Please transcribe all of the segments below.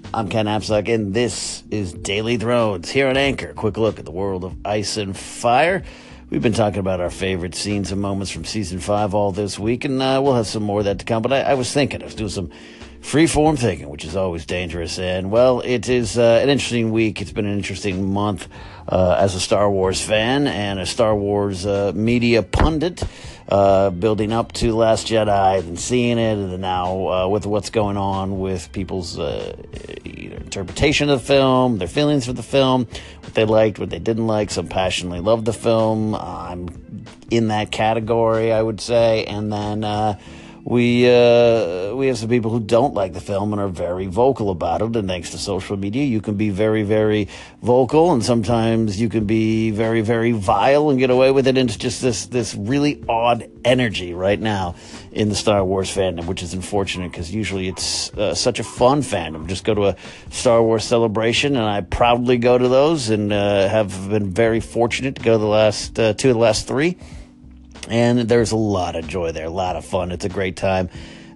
I'm Ken Apsock, and this is Daily Thrones here on Anchor. Quick look at the world of ice and fire. We've been talking about our favorite scenes and moments from Season 5 all this week, and we'll have some more of that to come. But I was doing some free-form thinking, which is always dangerous. And, well, it is an interesting week. It's been an interesting month as a Star Wars fan and a Star Wars media pundit. Building up to Last Jedi and seeing it, and now with what's going on with people's interpretation of the film, their feelings for the film, what they liked, what they didn't like. Some passionately loved the film. I'm in that category, I would say. And then we have some people who don't like the film and are very vocal about it. And thanks to social media, you can be very, very vocal, and sometimes you can be very, very vile and get away with it. And it's just this really odd energy right now in the Star Wars fandom, which is unfortunate because usually it's such a fun fandom. Just go to a Star Wars celebration, and I proudly go to those, and have been very fortunate to go to the last two of the last three. And there's a lot of joy there, a lot of fun. It's a great time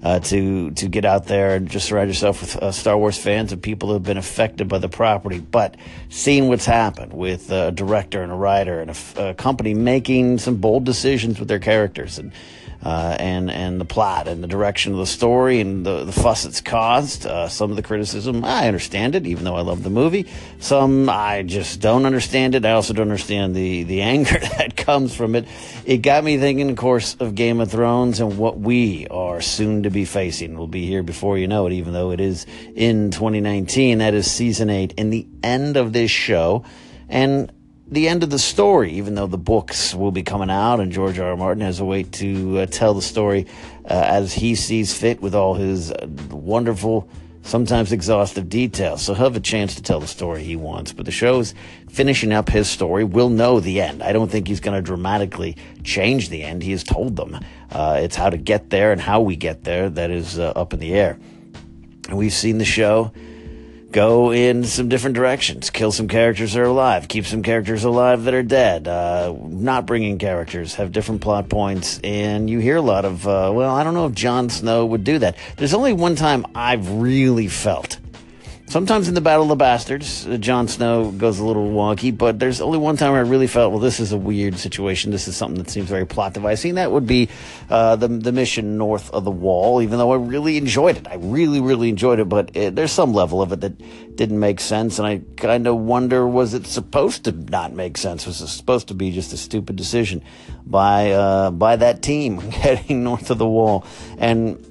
to get out there and just surround yourself with Star Wars fans and people who have been affected by the property. But seeing what's happened with a director and a writer and a company making some bold decisions with their characters and the plot and the direction of the story and the fuss it's caused. Some of the criticism, I understand it, even though I love the movie. Some, I just don't understand it. I also don't understand the anger that comes from it. It got me thinking, of course, of Game of Thrones and what we are soon to be facing. We'll be here before you know it, even though it is in 2019. That is Season 8 and the end of this show. And the end of the story, even though the books will be coming out and George R. R. Martin has a way to tell the story as he sees fit with all his wonderful, sometimes exhaustive details. So he'll have a chance to tell the story he wants. But the show's finishing up his story. We'll know the end. I don't think he's going to dramatically change the end. He has told them. It's how to get there and how we get there that is up in the air. And we've seen the show go in some different directions, kill some characters that are alive, keep some characters alive that are dead, not bringing characters, have different plot points, and you hear a lot of, I don't know if Jon Snow would do that. There's only one time I've really felt. Sometimes in the Battle of the Bastards, Jon Snow goes a little wonky, but there's only one time I really felt, well, this is a weird situation. This is something that seems very plot devising. That would be the mission north of the Wall, even though I really enjoyed it. I really, really enjoyed it, but there's some level of it that didn't make sense, and I kind of wonder, was it supposed to not make sense? Was it supposed to be just a stupid decision by that team heading north of the Wall? And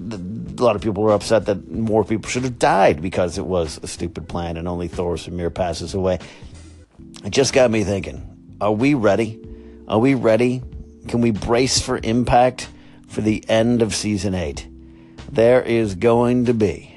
a lot of people were upset that more people should have died because it was a stupid plan and only Thoros Ymir passes away. It just got me thinking, are we ready? Are we ready? Can we brace for impact for the end of Season 8? There is going to be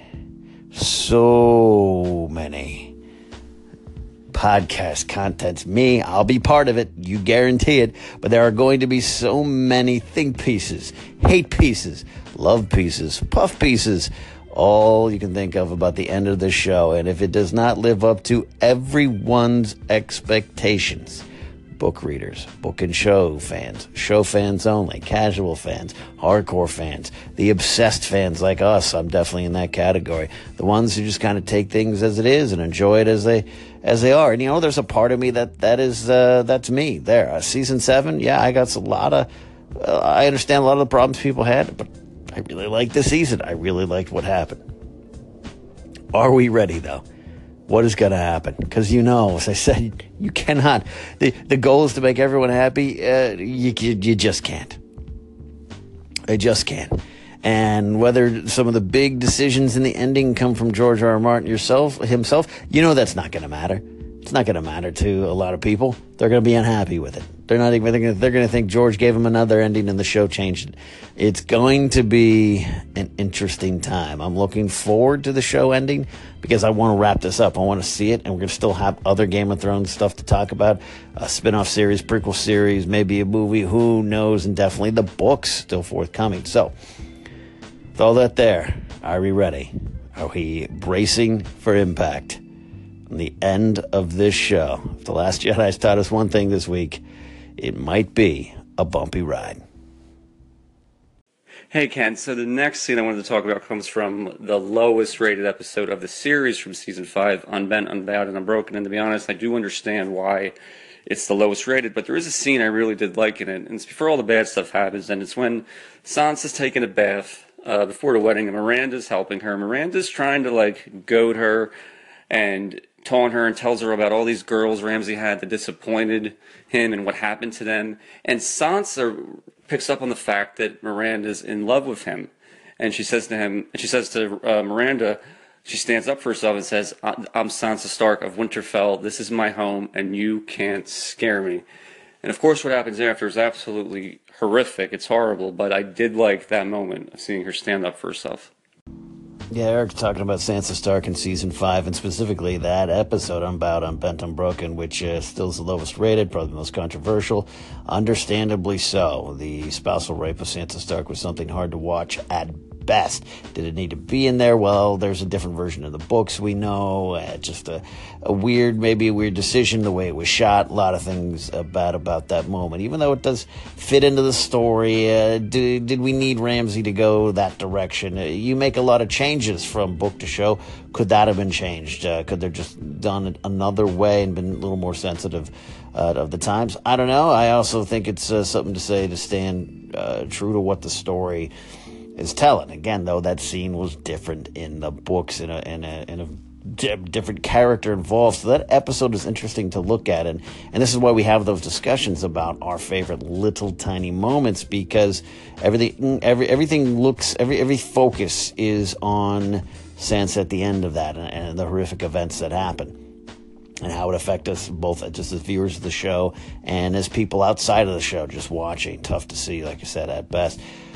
so many podcast contents. Me, I'll be part of it. You guarantee it. But there are going to be so many think pieces, hate pieces, love pieces, puff pieces, all you can think of about the end of the show. And if it does not live up to everyone's expectations, book readers, book and show fans only, casual fans, hardcore fans, the obsessed fans like us, I'm definitely in that category. The ones who just kind of take things as it is and enjoy it as they are. And, there's a part of me that's me there. Season 7, I got a lot of, I understand a lot of the problems people had, but I really liked the season. I really liked what happened. Are we ready, though? What is going to happen? Because as I said, you cannot. The goal is to make everyone happy. You just can't. I just can't. And whether some of the big decisions in the ending come from George R. R. Martin himself, that's not going to matter. It's not going to matter to a lot of people. They're going to be unhappy with it. They're going to think George gave him another ending and the show changed it. It's going to be an interesting time. I'm looking forward to the show ending because I want to wrap this up. I want to see it, and we're going to still have other Game of Thrones stuff to talk about. A spin-off series, prequel series, maybe a movie, who knows, and definitely the books still forthcoming. So, with all that there, are we ready? Are we bracing for impact? On the end of this show, if The Last Jedi's taught us one thing this week, it might be a bumpy ride. Hey Ken, so the next scene I wanted to talk about comes from the lowest rated episode of the series from season 5, Unbent, Unbowed, and Unbroken. And to be honest, I do understand why it's the lowest rated, but there is a scene I really did like in it, and it's before all the bad stuff happens, and it's when Sansa's taking a bath before the wedding, and Miranda's helping her. Miranda's trying to like goad her and taunt her and tells her about all these girls Ramsay had that disappointed him and what happened to them. And Sansa picks up on the fact that Miranda's in love with him. And she says to Miranda, she stands up for herself and says, I'm Sansa Stark of Winterfell. This is my home and you can't scare me. And of course what happens after is absolutely horrific. It's horrible, but I did like that moment of seeing her stand up for herself. Yeah, Eric's talking about Sansa Stark in Season 5, and specifically that episode, Unbowed, Unbent, Unbroken, which still is the lowest rated, probably the most controversial. Understandably so. The spousal rape of Sansa Stark was something hard to watch at best. Did it need to be in there? Well, there's a different version of the books, we know. Just a weird decision, the way it was shot. A lot of things bad about that moment. Even though it does fit into the story, did we need Ramsay to go that direction? You make a lot of changes from book to show. Could that have been changed? Could they just done it another way and been a little more sensitive of the times? I don't know. I also think it's something to say to stand true to what the story is telling. Again, though, that scene was different in the books, in a different character involved. So that episode is interesting to look at, and this is why we have those discussions about our favorite little tiny moments, because everything looks, every focus is on Sansa at the end of that, and the horrific events that happen, and how it affect us both just as viewers of the show and as people outside of the show just watching. Tough to see, like I said, at best.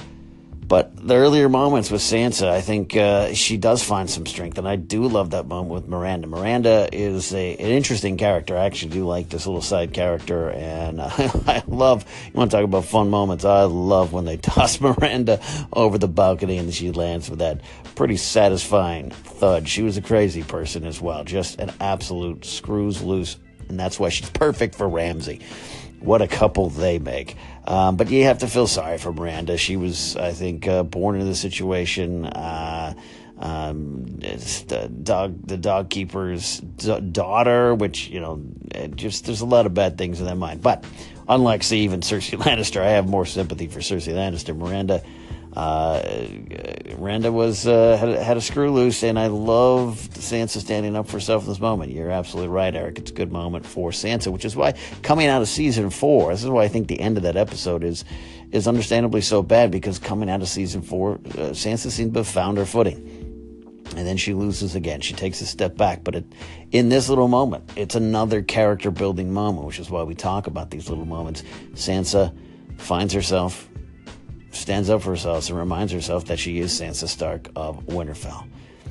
But the earlier moments with Sansa, I think she does find some strength, and I do love that moment with Miranda. Miranda is an interesting character. I actually do like this little side character, and I love, you want to talk about fun moments, I love when they toss Miranda over the balcony and she lands with that pretty satisfying thud. She was a crazy person as well, just an absolute screws loose, and that's why she's perfect for Ramsay. What a couple they make. But you have to feel sorry for Miranda. She was, I think, born into the situation. It's the dog keeper's daughter, which, just there's a lot of bad things in that mind. But unlike, say, even Cersei Lannister, I have more sympathy for Cersei Lannister. Miranda was had a screw loose, and I loved Sansa standing up for herself in this moment. You're absolutely right, Eric. It's a good moment for Sansa, which is why coming out of season 4, this is why I think the end of that episode is understandably so bad, because coming out of season 4, Sansa seemed to have found her footing. And then she loses again. She takes a step back. But in this little moment, it's another character-building moment, which is why we talk about these little moments. Sansa finds herself, stands up for herself, and reminds herself that she is Sansa Stark of Winterfell.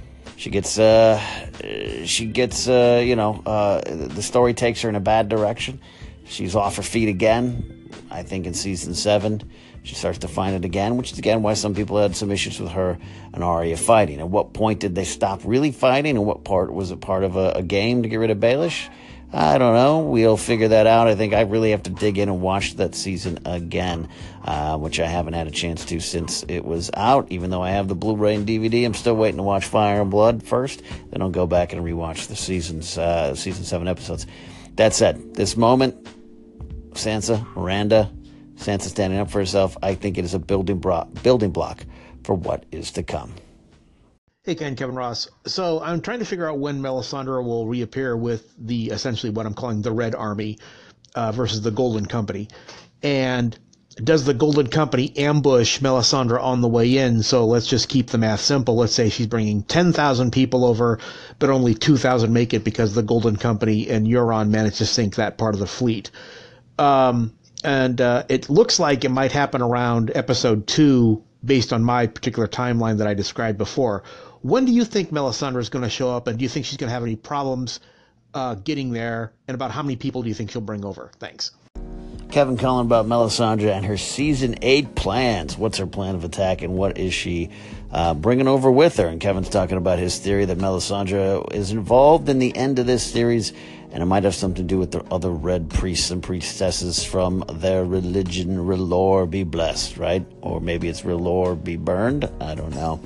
The story takes her in a bad direction. She's off her feet again. I think in season 7, she starts to find it again, which is again why some people had some issues with her and Arya fighting. At what point did they stop really fighting, and what part was it part of a game to get rid of Baelish? I don't know. We'll figure that out. I think I really have to dig in and watch that season again, which I haven't had a chance to since it was out. Even though I have the Blu-ray and DVD, I'm still waiting to watch Fire and Blood first. Then I'll go back and rewatch the season 7 episodes. That said, this moment, Sansa, Miranda, Sansa standing up for herself, I think it is a building block for what is to come. Hey, Ken, Kevin Ross. So I'm trying to figure out when Melisandre will reappear with the essentially what I'm calling the Red Army versus the Golden Company. And does the Golden Company ambush Melisandre on the way in? So let's just keep the math simple. Let's say she's bringing 10,000 people over, but only 2,000 make it because the Golden Company and Euron managed to sink that part of the fleet. And it looks like it might happen around episode 2 based on my particular timeline that I described before. When do you think Melisandre is going to show up, and do you think she's going to have any problems getting there? And about how many people do you think she'll bring over? Thanks. Kevin Cullen about Melisandre and her Season 8 plans. What's her plan of attack, and what is she bringing over with her? And Kevin's talking about his theory that Melisandre is involved in the end of this series, and it might have something to do with the other red priests and priestesses from their religion. R'hllor be blessed, right? Or maybe it's R'hllor be burned. I don't know.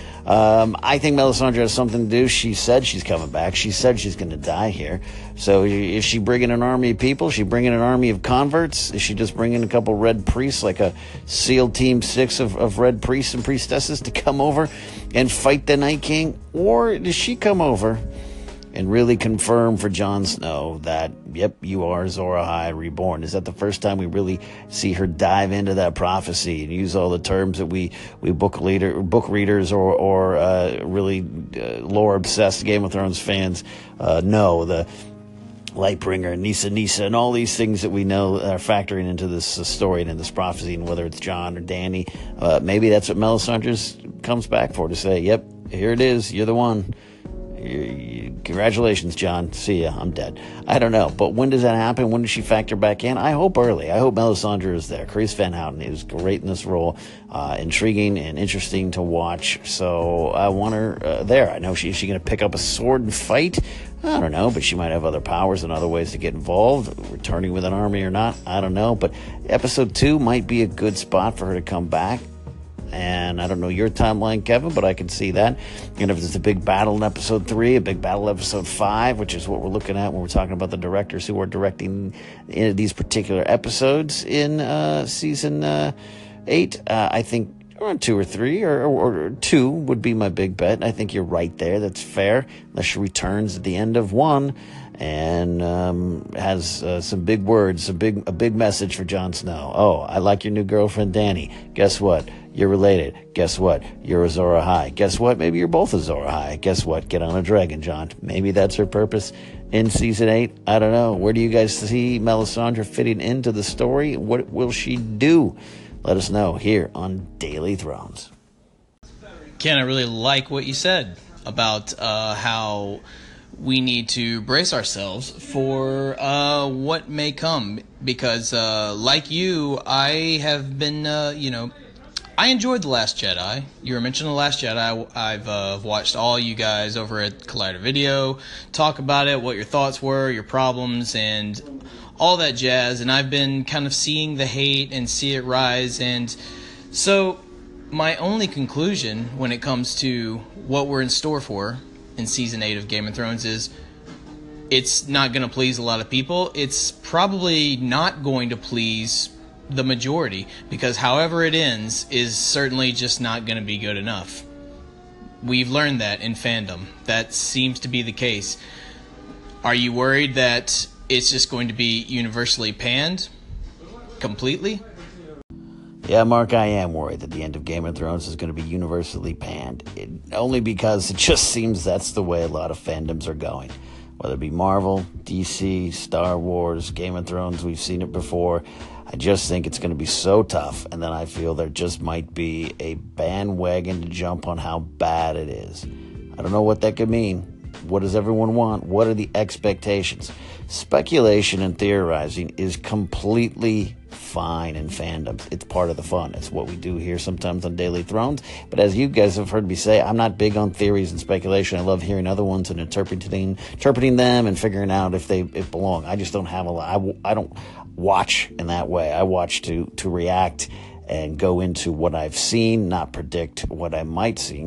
I think Melisandre has something to do. She said she's coming back. She said she's going to die here. So is she bringing an army of people? Is she bringing an army of converts? Is she just bringing a couple red priests, like a SEAL Team 6 of red priests and priestesses to come over and fight the Night King? Or does she come over and really confirm for Jon Snow that, yep, you are Azor Ahai reborn? Is that the first time we really see her dive into that prophecy and use all the terms that we book readers or really lore-obsessed Game of Thrones fans know? The Lightbringer, Nissa, and all these things that we know are factoring into this story and in this prophecy, and whether it's Jon or Dany. Maybe that's what Melisandre comes back for, to say, yep, here it is, you're the one. Congratulations, Jon. See ya. I'm dead. I don't know. But when does that happen? When does she factor back in? I hope early. I hope Melisandre is there. Carice Van Houten is great in this role. Intriguing and interesting to watch. So I want her there. I know is she going to pick up a sword and fight? I don't know. But she might have other powers and other ways to get involved. Returning with an army or not? I don't know. But episode 2 might be a good spot for her to come back. And I don't know your timeline, Kevin, but I can see that. And if there's a big battle in episode 3, a big battle in episode 5, which is what we're looking at when we're talking about the directors who are directing these particular episodes in season 8, I think around 2 or 3 or 2 would be my big bet. I think you're right there. That's fair. Unless she returns at the end of 1 and has some big words, a big message for Jon Snow. Oh, I like your new girlfriend, Dany. Guess what? You're related. Guess what? You're Azor Ahai. Guess what? Maybe you're both Azor Ahai. Guess what? Get on a dragon, Jon. Maybe that's her purpose in season 8. I don't know. Where do you guys see Melisandre fitting into the story? What will she do? Let us know here on Daily Thrones. Ken, I really like what you said about how we need to brace ourselves for what may come, because like you, I have been, I enjoyed The Last Jedi. You were mentioning The Last Jedi. I've watched all you guys over at Collider Video talk about it, what your thoughts were, your problems, and all that jazz, and I've been kind of seeing the hate and see it rise, and so my only conclusion when it comes to what we're in store for in Season 8 of Game of Thrones is it's not going to please a lot of people. It's probably not going to please the majority, because however it ends is certainly just not going to be good enough. We've learned that in fandom. That seems to be the case. Are you worried that it's just going to be universally panned completely? Yeah, Mark, I am worried that the end of Game of Thrones is going to be universally panned. Only because it just seems that's the way a lot of fandoms are going. Whether it be Marvel, DC, Star Wars, Game of Thrones, we've seen it before. I just think it's going to be so tough, and then I feel there just might be a bandwagon to jump on how bad it is. I don't know what that could mean. What does everyone want? What are the expectations? Speculation and theorizing is completely fine in fandoms. It's part of the fun. It's what we do here sometimes on Daily Thrones. But as you guys have heard me say, I'm not big on theories and speculation. I love hearing other ones and interpreting them and figuring out if they belong. I just don't have a lot. I don't watch in that way. I watch to react and go into what I've seen, not predict what I might see.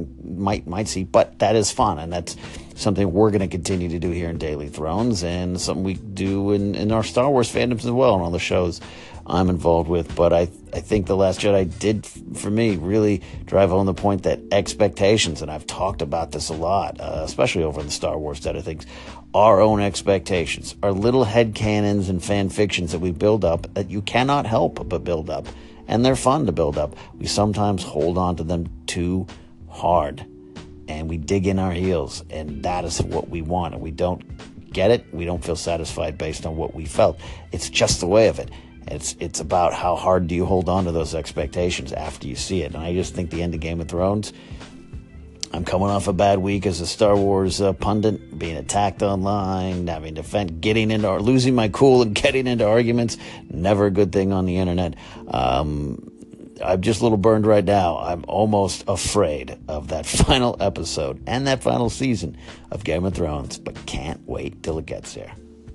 But that is fun, and that's something we're going to continue to do here in Daily Thrones, and something we do in our Star Wars fandoms as well, and all the shows I'm involved with. But I think The Last Jedi did, for me, really drive home the point that expectations, and I've talked about this a lot, especially over in the Star Wars side of things, our own expectations, our little headcanons and fan fictions that we build up that you cannot help but build up. And they're fun to build up. We sometimes hold on to them too hard, and we dig in our heels, and that is what we want. And we don't get it. We don't feel satisfied based on what we felt. It's just the way of it. It's about how hard do you hold on to those expectations after you see it. And I just think the end of Game of Thrones, I'm coming off a bad week as a Star Wars pundit, being attacked online, having to defend, losing my cool and getting into arguments. Never a good thing on the internet. I'm just a little burned right now. I'm almost afraid of that final episode and that final season of Game of Thrones, but can't wait till it gets there.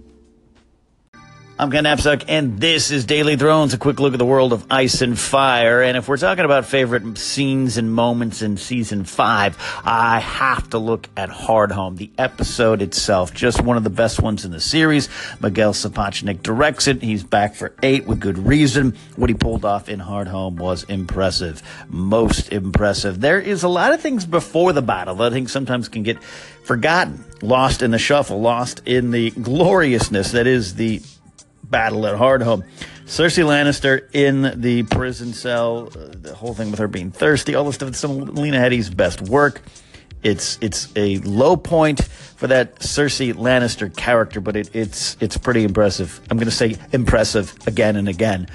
I'm Ken Napzok, and this is Daily Thrones, a quick look at the world of ice and fire. And if we're talking about favorite scenes and moments in Season 5, I have to look at Hardhome, the episode itself. Just one of the best ones in the series. Miguel Sapochnik directs it. He's back for 8 with good reason. What he pulled off in Hardhome was impressive. Most impressive. There is a lot of things before the battle that I think sometimes can get forgotten, lost in the shuffle, lost in the gloriousness that is the battle at Hardhome. Cersei Lannister in the prison cell, the whole thing with her being thirsty, all this stuff. It's some of Lena Headey's best work. It's a low point for that Cersei Lannister character, but it's pretty impressive. I'm going to say impressive again and again.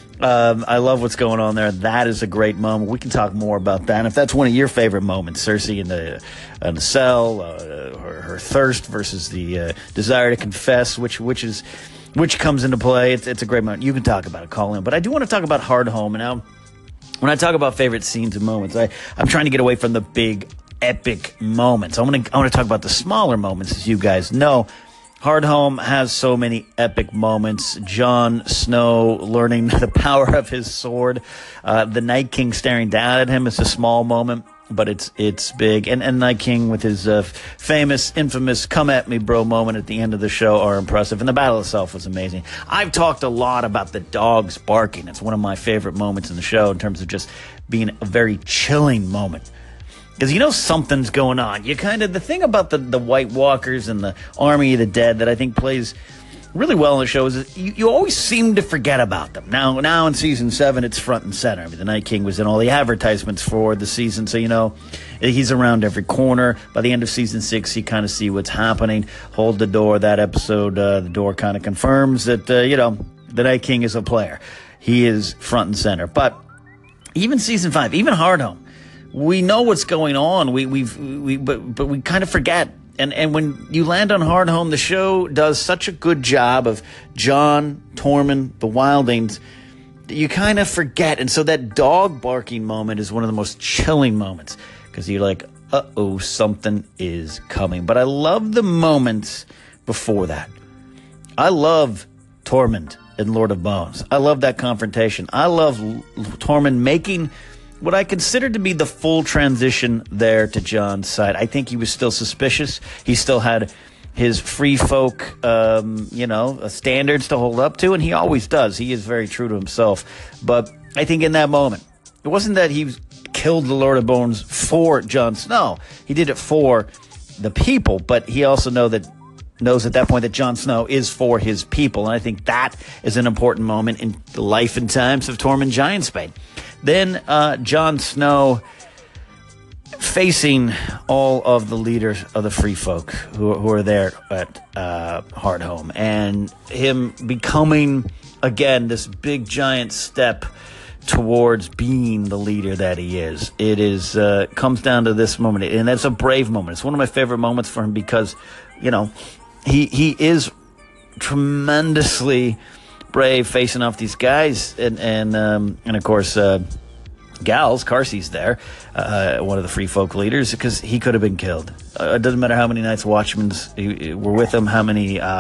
I love what's going on there. That is a great moment. We can talk more about that. And if that's one of your favorite moments, Cersei in the cell, her thirst versus the desire to confess, which comes into play. It's a great moment. You can talk about it, call in. But I do want to talk about Hardhome. Now, when I talk about favorite scenes and moments, I'm trying to get away from the big, epic moments. I want to talk about the smaller moments, as you guys know. Hardhome has so many epic moments. Jon Snow learning the power of his sword. The Night King staring down at him is a small moment, but it's big. And Night King with his famous, infamous "come at me, bro" moment at the end of the show are impressive. And the battle itself was amazing. I've talked a lot about the dogs barking. It's one of my favorite moments in the show in terms of just being a very chilling moment. Because you know something's going on. The thing about the White Walkers and the Army of the Dead that I think plays really well in the show is you always seem to forget about them. Now in Season 7, it's front and center. I mean, the Night King was in all the advertisements for the season, so he's around every corner. By the end of Season 6, you kind of see what's happening. Hold the Door, that episode, the door kind of confirms that, the Night King is a player. He is front and center. But even Season 5, even Hardhome, we know what's going on. But we kind of forget. And when you land on Hardhome, the show does such a good job of Jon, Tormund, the Wildlings, that you kind of forget. And so that dog barking moment is one of the most chilling moments because you're like, uh-oh, something is coming. But I love the moments before that. I love Tormund in Lord of Bones. I love that confrontation. I love Tormund making what I considered to be the full transition there to Jon's side. I think he was still suspicious. He still had his free folk, standards to hold up to, and he always does. He is very true to himself. But I think in that moment, it wasn't that he killed the Lord of Bones for Jon Snow. He did it for the people, but he also knows at that point that Jon Snow is for his people. And I think that is an important moment in the life and times of Tormund Giantsbane. Then Jon Snow facing all of the leaders of the free folk who are there at Hardhome, and him becoming, again, this big giant step towards being the leader that he is. It is comes down to this moment, and that's a brave moment. It's one of my favorite moments for him because, he is tremendously brave facing off these guys, and of course Gals, Carsey's there, one of the free folk leaders, because he could have been killed. It doesn't matter how many Night's Watchmen were with him, how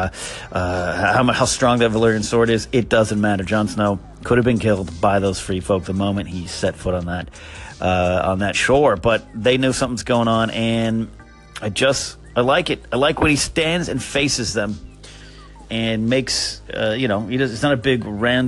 strong that Valyrian sword is. It doesn't matter. Jon Snow could have been killed by those free folk the moment he set foot on that shore. But they knew something's going on, and I like it. I like when he stands and faces them and makes, it's not a big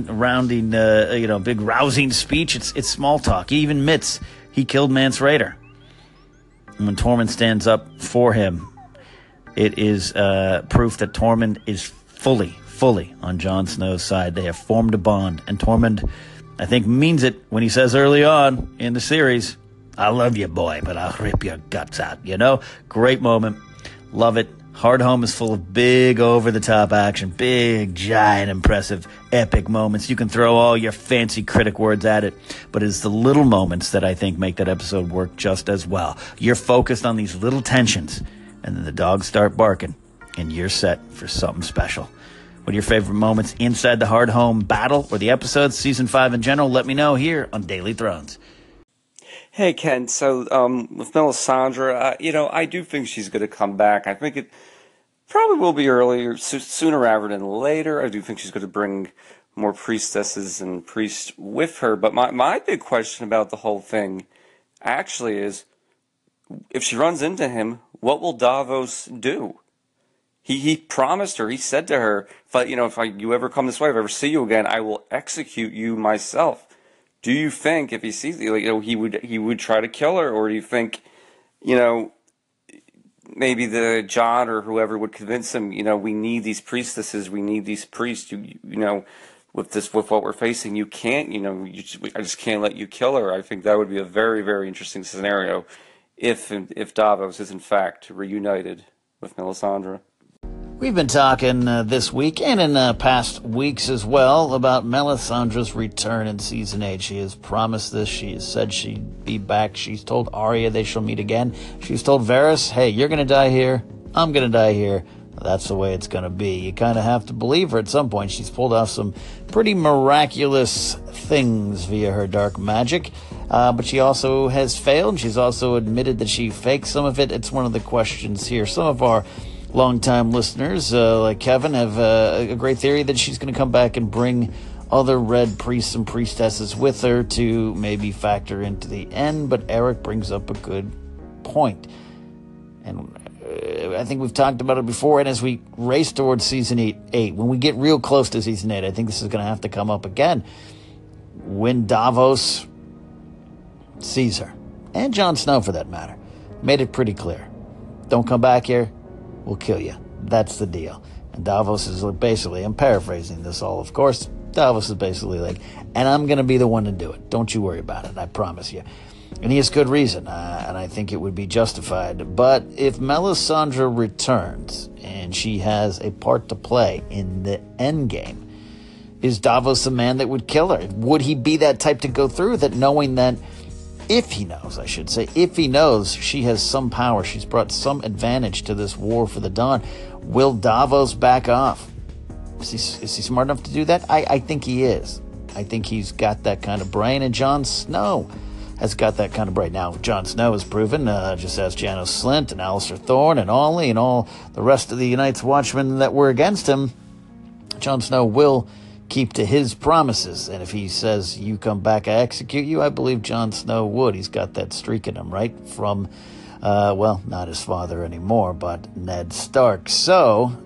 big rousing speech. It's small talk. He even admits he killed Mance Rayder. And when Tormund stands up for him, it is proof that Tormund is fully on Jon Snow's side. They have formed a bond, and Tormund, I think, means it when he says early on in the series, "I love you, boy, but I'll rip your guts out." Great moment. Love it. Hardhome is full of big, over-the-top action, big, giant, impressive, epic moments. You can throw all your fancy critic words at it, but it's the little moments that I think make that episode work just as well. You're focused on these little tensions, and then the dogs start barking, and you're set for something special. What are your favorite moments inside the Hardhome battle or the episodes, Season 5 in general? Let me know here on Daily Thrones. Hey, Ken. So, with Melisandre, I do think she's going to come back. I think it probably will be earlier, sooner rather than later. I do think she's going to bring more priestesses and priests with her. But my big question about the whole thing actually is, if she runs into him, what will Davos do? He promised her, he said to her, if you ever come this way, if I ever see you again, I will execute you myself. Do you think if he sees you, he would try to kill her, or do you think, maybe the Jon or whoever would convince him, we need these priestesses, we need these priests, with what we're facing, you can't, I just can't let you kill her. I think that would be a very, very interesting scenario if Davos is in fact reunited with Melisandre. We've been talking this week and in past weeks as well about Melisandre's return in Season 8. She has promised this. She has said she'd be back. She's told Arya they shall meet again. She's told Varys, hey, you're going to die here. I'm going to die here. That's the way it's going to be. You kind of have to believe her at some point. She's pulled off some pretty miraculous things via her dark magic. But she also has failed. She's also admitted that she faked some of it. It's one of the questions here. Some of our longtime listeners, like Kevin, have a great theory that she's going to come back and bring other red priests and priestesses with her to maybe factor into the end. But Eric brings up a good point. And I think we've talked about it before. And as we race towards Season 8, when we get real close to Season 8, I think this is going to have to come up again. When Davos sees her, and Jon Snow for that matter, made it pretty clear. Don't come back here. We'll kill you. That's the deal. And Davos is basically, I'm paraphrasing this all, of course. Davos is basically like, and I'm going to be the one to do it. Don't you worry about it. I promise you. And he has good reason, and I think it would be justified. But if Melisandre returns and she has a part to play in the end game, is Davos a man that would kill her? Would he be that type to go through with it, knowing that if he knows she has some power, she's brought some advantage to this war for the Dawn, will Davos back off? Is he smart enough to do that? I think he is. I think he's got that kind of brain, and Jon Snow has got that kind of brain. Now, Jon Snow has proven, just as Janos Slynt and Alistair Thorne and Ollie and all the rest of the Night's Watchmen that were against him, Jon Snow will keep to his promises. And if he says, you come back, I execute you, I believe Jon Snow would. He's got that streak in him, right? From, not his father anymore, but Ned Stark. So,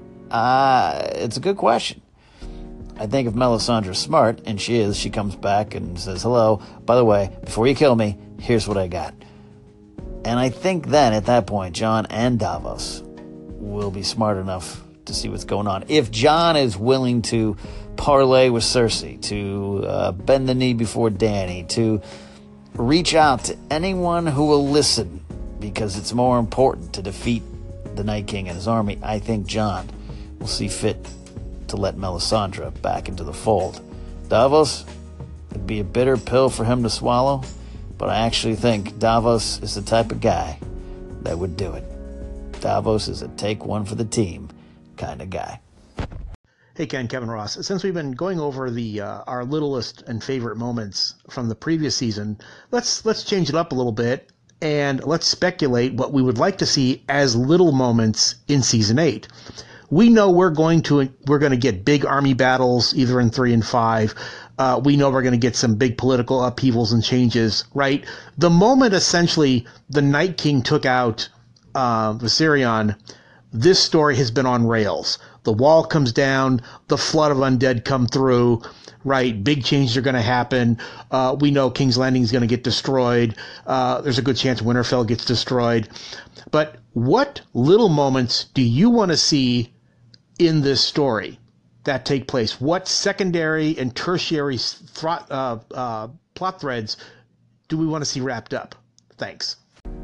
it's a good question. I think if Melisandre's smart, and she is, she comes back and says, hello, by the way, before you kill me, here's what I got. And I think then, at that point, Jon and Davos will be smart enough to see what's going on. If Jon is willing to parlay with Cersei, to bend the knee before Dany, to reach out to anyone who will listen, because it's more important to defeat the Night King and his army, I think Jon will see fit to let Melisandre back into the fold. Davos, it'd be a bitter pill for him to swallow, but I actually think Davos is the type of guy that would do it. Davos is a take one for the team kind of guy. Hey Ken, Kevin Ross. Since we've been going over the our littlest and favorite moments from the previous season, let's change it up a little bit and let's speculate what we would like to see as little moments in Season 8. We know we're going to get big army battles either in 3 and 5. We know we're going to get some big political upheavals and changes, right? The moment essentially the Night King took out Viserion, this story has been on rails. The wall comes down, the flood of undead come through, right? Big changes are going to happen. We know King's Landing is going to get destroyed. There's a good chance Winterfell gets destroyed. But what little moments do you want to see in this story that take place? What secondary and tertiary plot threads do we want to see wrapped up? Thanks.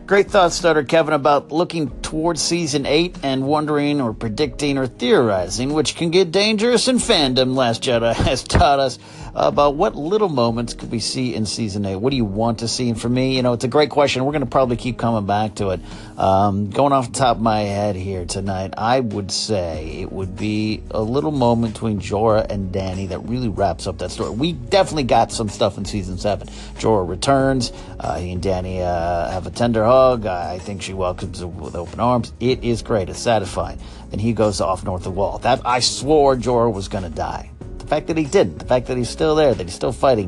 Great thought starter, Kevin, about looking towards Season 8 and wondering or predicting or theorizing, which can get dangerous in fandom. Last Jedi has taught us about what little moments could we see in Season 8. What do you want to see? And for me, it's a great question. We're going to probably keep coming back to it. Going off the top of my head here tonight, I would say it would be a little moment between Jorah and Dany that really wraps up that story. We definitely got some stuff in Season 7. Jorah returns. He and Dany have a tender hug. I think she welcomes him with open arms. It is great. It's satisfying. Then he goes off north of the wall. That I swore Jorah was going to die. The fact that he didn't, the fact that he's still there, that he's still fighting,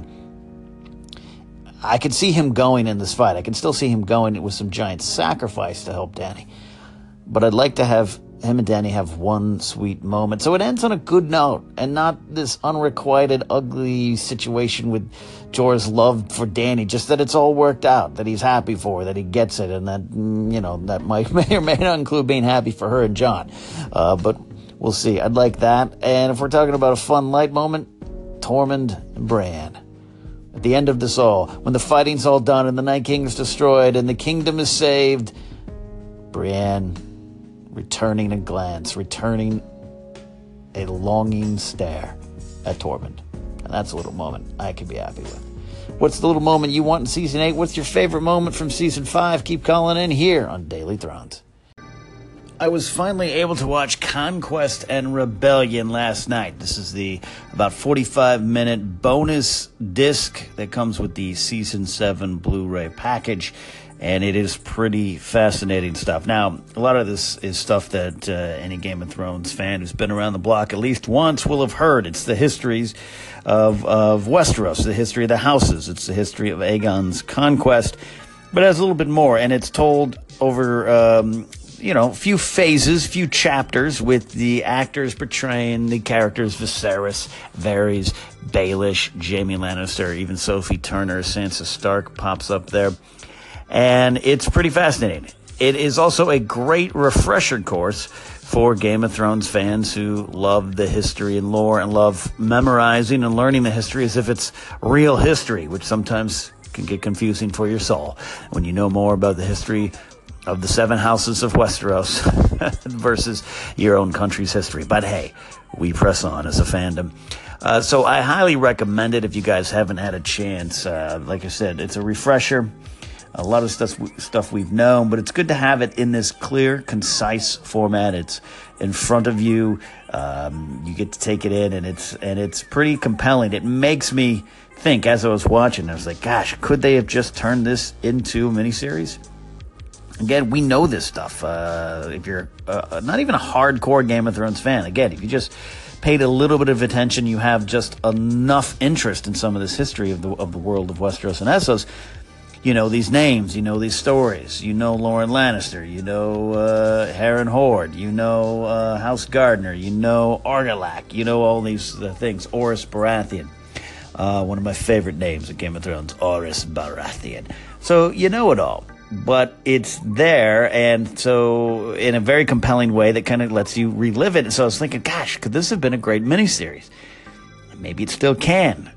I could see him going in this fight. I can still see him going with some giant sacrifice to help Dany. But I'd like to have him and Dany have one sweet moment. So it ends on a good note and not this unrequited, ugly situation with Jorah's love for Dany. Just that it's all worked out, that he's happy for her, that he gets it, and that, that may or may not include being happy for her and Jon. But we'll see. I'd like that. And if we're talking about a fun, light moment, Tormund and Bran. At the end of this all, when the fighting's all done and the Night King is destroyed and the kingdom is saved, Brienne returning a glance, returning a longing stare at Tormund. And that's a little moment I could be happy with. What's the little moment you want in Season 8? What's your favorite moment from Season 5? Keep calling in here on Daily Thrones. I was finally able to watch Conquest and Rebellion last night. This is the about 45-minute bonus disc that comes with the Season 7 Blu-ray package, and it is pretty fascinating stuff. Now, a lot of this is stuff that any Game of Thrones fan who's been around the block at least once will have heard. It's the histories of Westeros, the history of the houses. It's the history of Aegon's conquest, but it has a little bit more, and it's told over few phases, few chapters with the actors portraying the characters Viserys, Varys, Baelish, Jaime Lannister, even Sophie Turner, Sansa Stark pops up there. And it's pretty fascinating. It is also a great refresher course for Game of Thrones fans who love the history and lore and love memorizing and learning the history as if it's real history, which sometimes can get confusing for your soul when you know more about the history of the 7 houses of Westeros versus your own country's history. But hey, we press on as a fandom. So I highly recommend it if you guys haven't had a chance. Like I said, it's a refresher. A lot of stuff we've known, but it's good to have it in this clear, concise format. It's in front of you. You get to take it in, and it's pretty compelling. It makes me think as I was watching. I was like, gosh, could they have just turned this into a miniseries? Again, we know this stuff. If you're not even a hardcore Game of Thrones fan, again, if you just paid a little bit of attention, you have just enough interest in some of this history of the world of Westeros and Essos. You know these names, you know these stories, you know Lauren Lannister, you know Harren Horde, you know House Gardner, you know Argilac, you know all these things. Oris Baratheon, one of my favorite names in Game of Thrones, Oris Baratheon. So you know it all. But it's there, and so in a very compelling way that kind of lets you relive it. And so I was thinking, gosh, could this have been a great miniseries? Maybe it still can.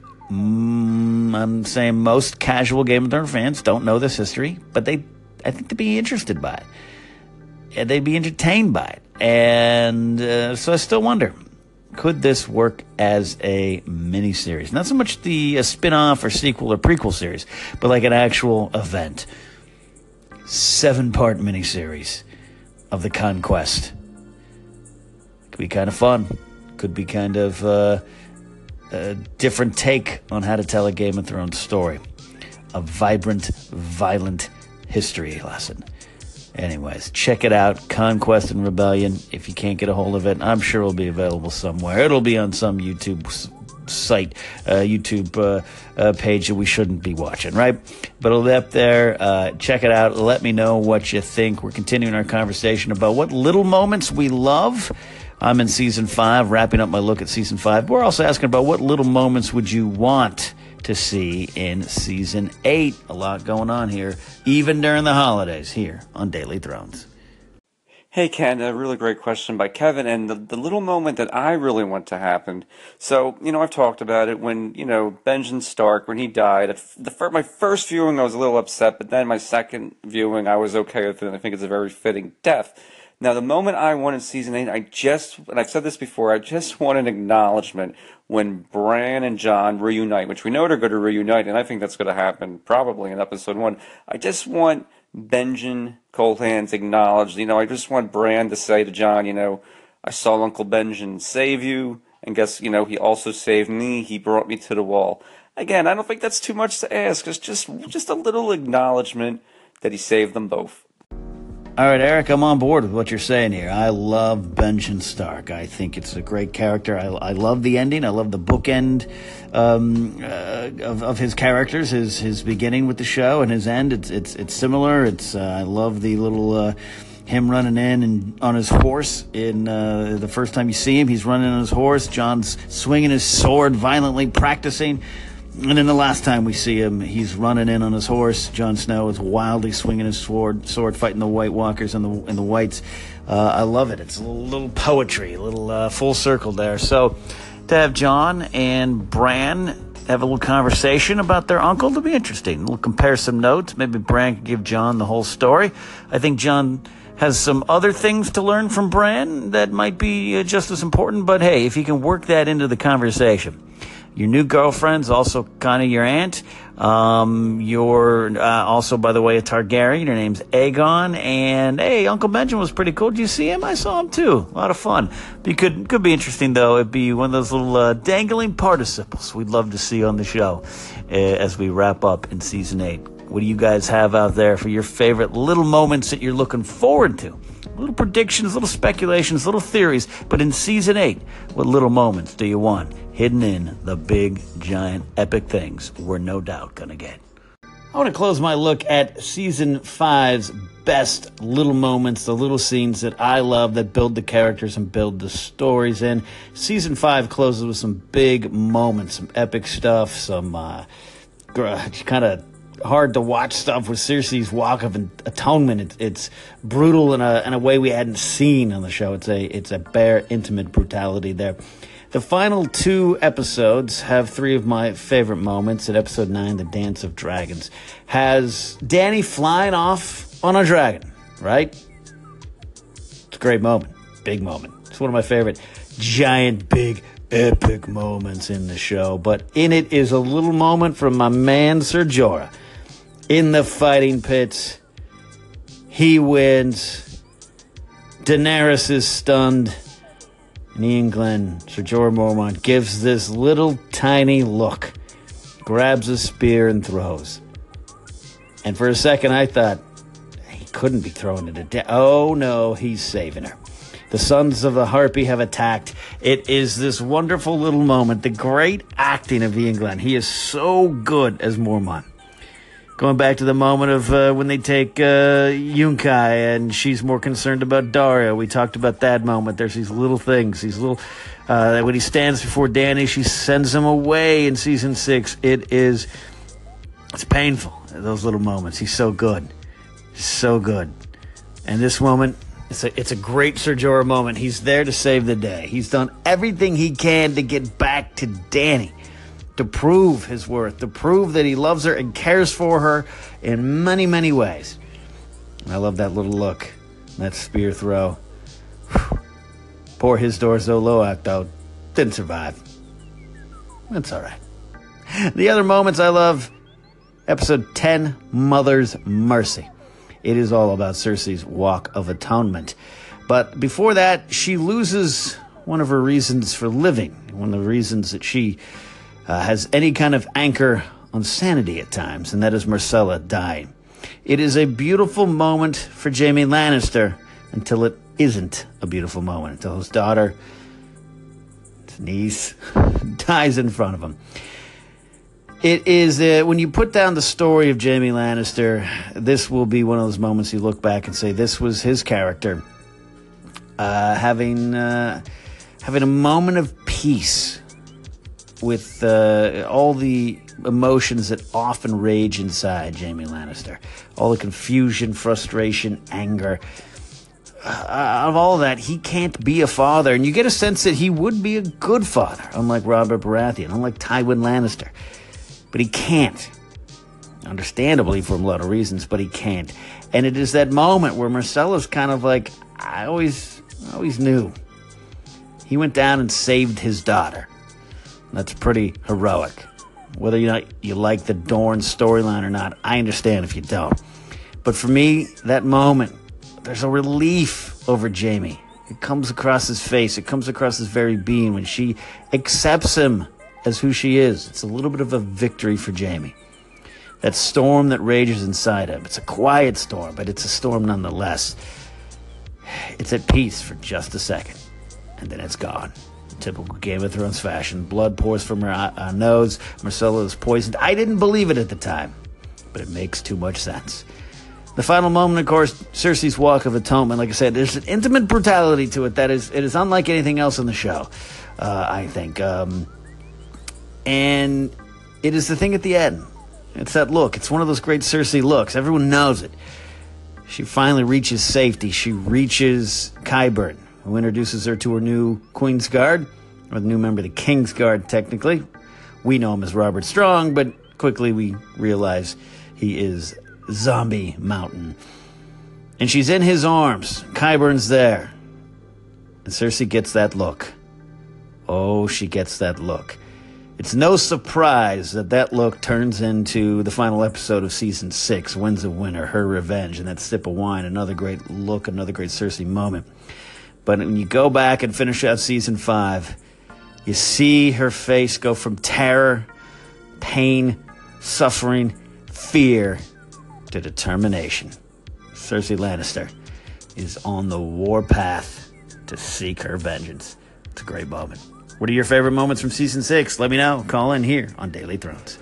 I'm saying most casual Game of Thrones fans don't know this history, but I think they'd be interested by it. And they'd be entertained by it. And so I still wonder, could this work as a miniseries? Not so much a spin-off or sequel or prequel series, but like an actual event. 7-part miniseries of the Conquest. Could be kind of fun. Could be kind of a different take on how to tell a Game of Thrones story. A vibrant, violent history lesson. Anyways, check it out. Conquest and Rebellion. If you can't get a hold of it, I'm sure it'll be available somewhere. It'll be on some YouTube site, YouTube page that we shouldn't be watching, right? But it'll be up there. Check it out. Let me know what you think. We're continuing our conversation about what little moments we love. I'm in Season 5, wrapping up my look at Season 5. We're also asking about what little moments would you want to see in Season 8. A lot going on here, even during the holidays here on Daily Thrones. Hey Ken, a really great question by Kevin, and the little moment that I really want to happen. So, I've talked about it when, Benjamin Stark, when he died, my first viewing I was a little upset, but then my second viewing I was okay with it, and I think it's a very fitting death. Now, the moment I want in season 8, and I've said this before, I just want an acknowledgement when Bran and Jon reunite, which we know they're going to reunite, and I think that's going to happen probably in episode 1. I just want Benjen Colhan's acknowledged. I just want Bran to say to Jon, I saw Uncle Benjen save you, and guess, he also saved me. He brought me to the wall. Again, I don't think that's too much to ask. It's just a little acknowledgement that he saved them both. All right, Eric, I'm on board with what you're saying here. I love Benjen Stark. I think it's a great character. I love the ending. I love the bookend of his characters, his beginning with the show and his end. It's similar. I love the little him running in and on his horse. In the first time you see him, he's running on his horse. Jon's swinging his sword violently, practicing. And then the last time we see him, he's running in on his horse. Jon Snow is wildly swinging his sword fighting the White Walkers and the Whites. I love it. It's a little poetry, a little full circle there. So to have Jon and Bran have a little conversation about their uncle, it'll be interesting. We'll compare some notes. Maybe Bran can give Jon the whole story. I think Jon has some other things to learn from Bran that might be just as important. But hey, if you can work that into the conversation. Your new girlfriend's also kind of your aunt. You're also, by the way, a Targaryen. Your name's Aegon. And, hey, Uncle Benjen was pretty cool. Did you see him? I saw him, too. A lot of fun. Could be interesting, though. It'd be one of those little dangling participles we'd love to see on the show as we wrap up in Season 8. What do you guys have out there for your favorite little moments that you're looking forward to? Little predictions, little speculations, little theories. But in Season 8, what little moments do you want hidden in the big, giant, epic things we're no doubt going to get? I want to close my look at Season 5's best little moments, the little scenes that I love that build the characters and build the stories in. Season 5 closes with some big moments, some epic stuff, some kind of hard to watch stuff with Cersei's walk of atonement. It's brutal in a way we hadn't seen on the show. It's a bare, intimate brutality there. The final 2 episodes have 3 of my favorite moments. In episode 9, The Dance of Dragons, has Dany flying off on a dragon, right? It's a great moment. Big moment. It's one of my favorite giant, big, epic moments in the show. But in it is a little moment from my man Ser Jorah. In the fighting pits, he wins. Daenerys is stunned. And Ian Glenn, Ser Jorah Mormont, gives this little tiny look, grabs a spear and throws. And for a second I thought, he couldn't be throwing it at death. Oh no, he's saving her. The Sons of the Harpy have attacked. It is this wonderful little moment. The great acting of Ian Glenn. He is so good as Mormont. Going back to the moment of when they take Yunkai and she's more concerned about Daria. We talked about that moment. There's these little things, when he stands before Dany, she sends him away in Season 6. It's painful, those little moments. He's so good. So good. And this moment, it's a great Ser Jorah moment. He's there to save the day. He's done everything he can to get back to Dany, to prove his worth, to prove that he loves her and cares for her in many, many ways. And I love that little look, that spear throw. Whew. Poor Hizdahr zo Loak, though, didn't survive. That's all right. The other moments I love, episode 10, Mother's Mercy. It is all about Cersei's walk of atonement. But before that, she loses one of her reasons for living, one of the reasons that she has any kind of anchor on sanity at times, and that is Myrcella dying. It is a beautiful moment for Jaime Lannister until it isn't a beautiful moment, until his daughter, his niece, dies in front of him. It is, when you put down the story of Jaime Lannister, this will be one of those moments you look back and say, this was his character having a moment of peace with all the emotions that often rage inside Jaime Lannister. All the confusion, frustration, anger. out of all that, he can't be a father. And you get a sense that he would be a good father, unlike Robert Baratheon, unlike Tywin Lannister. But he can't. Understandably, for a lot of reasons, but he can't. And it is that moment where Myrcella's kind of like, I always knew. He went down and saved his daughter. That's pretty heroic. Whether you like the Dorne storyline or not, I understand if you don't. But for me, that moment, there's a relief over Jaime. It comes across his face. It comes across his very being when she accepts him as who she is. It's a little bit of a victory for Jaime. That storm that rages inside him. It's a quiet storm, but it's a storm nonetheless. It's at peace for just a second, and then it's gone. Typical Game of Thrones fashion. Blood pours from her nose. Myrcella is poisoned. I didn't believe it at the time, but it makes too much sense. The final moment, of course, Cersei's Walk of Atonement. Like I said, there's an intimate brutality to it that it is unlike anything else in the show, I think. And it is the thing at the end. It's that look. It's one of those great Cersei looks. Everyone knows it. She finally reaches safety. She reaches Qyburn, who introduces her to her new Queen's Guard, or the new member of the King's Guard, technically. We know him as Robert Strong, but quickly we realize he is Zombie Mountain. And she's in his arms. Qyburn's there. And Cersei gets that look. Oh, she gets that look. It's no surprise that look turns into the final episode of Season 6, Winds of Winter, Her Revenge, and that sip of wine, another great look, another great Cersei moment. But when you go back and finish out Season 5, you see her face go from terror, pain, suffering, fear, to determination. Cersei Lannister is on the warpath to seek her vengeance. It's a great moment. What are your favorite moments from Season 6? Let me know. Call in here on Daily Thrones.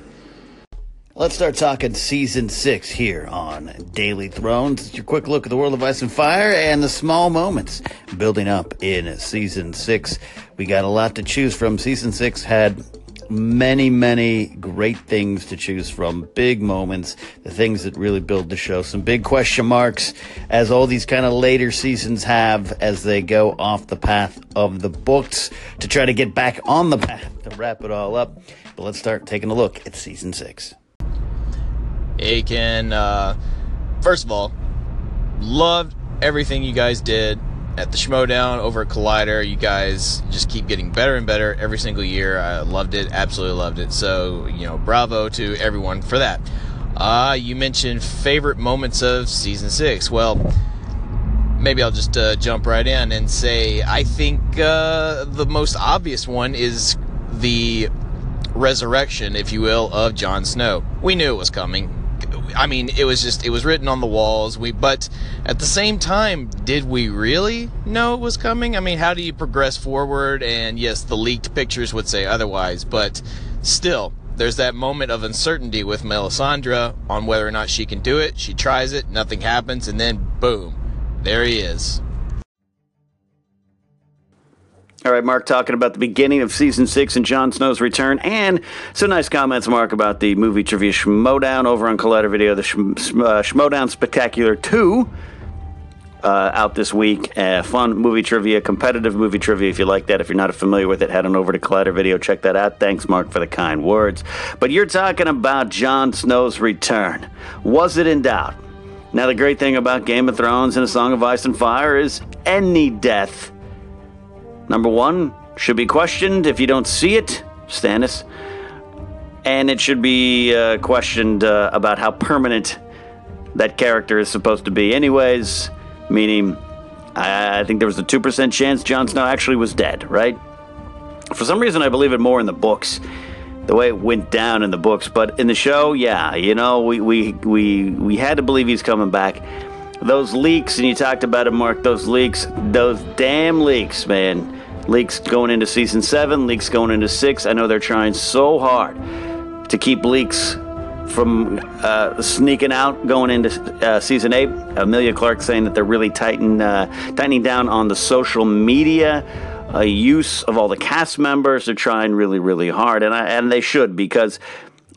Let's start talking Season 6 here on Daily Thrones. It's your quick look at the world of Ice and Fire and the small moments building up in Season 6. We got a lot to choose from. Season 6 had many, many great things to choose from. Big moments, the things that really build the show. Some big question marks, as all these kind of later seasons have, as they go off the path of the books to try to get back on the path to wrap it all up. But let's start taking a look at Season 6. Hey, Ken. First of all, loved everything you guys did at the Schmodown over at Collider. You guys just keep getting better and better every single year. I loved it, absolutely loved it. So, bravo to everyone for that. You mentioned favorite moments of Season 6. Well, maybe I'll just jump right in and say I think the most obvious one is the resurrection, if you will, of Jon Snow. We knew it was coming. I mean, it was written on the walls. But at the same time, did we really know it was coming? I mean, how do you progress forward? And yes, the leaked pictures would say otherwise, but still, there's that moment of uncertainty with Melisandre on whether or not she can do it. She tries it, nothing happens, and then boom, there he is. All right, Mark, talking about the beginning of Season 6 and Jon Snow's return, and some nice comments, Mark, about the movie trivia Schmodown over on Collider Video, the Schmodown Spectacular 2, out this week. Fun movie trivia, competitive movie trivia, if you like that. If you're not familiar with it, head on over to Collider Video, check that out. Thanks, Mark, for the kind words. But you're talking about Jon Snow's return. Was it in doubt? Now, the great thing about Game of Thrones and A Song of Ice and Fire is any death, number one, should be questioned if you don't see it, Stannis. And it should be questioned about how permanent that character is supposed to be anyways, meaning I think there was a 2% chance Jon Snow actually was dead, right? For some reason, I believe it more in the books, the way it went down in the books. But in the show, yeah, we had to believe he's coming back. Those leaks, and you talked about it, Mark, those damn leaks, man. Leaks going into Season 7, leaks going into 6. I know they're trying so hard to keep leaks from sneaking out going into Season 8. Emilia Clarke saying that they're really tightening down on the social media use of all the cast members. They're trying really, really hard, and they should, because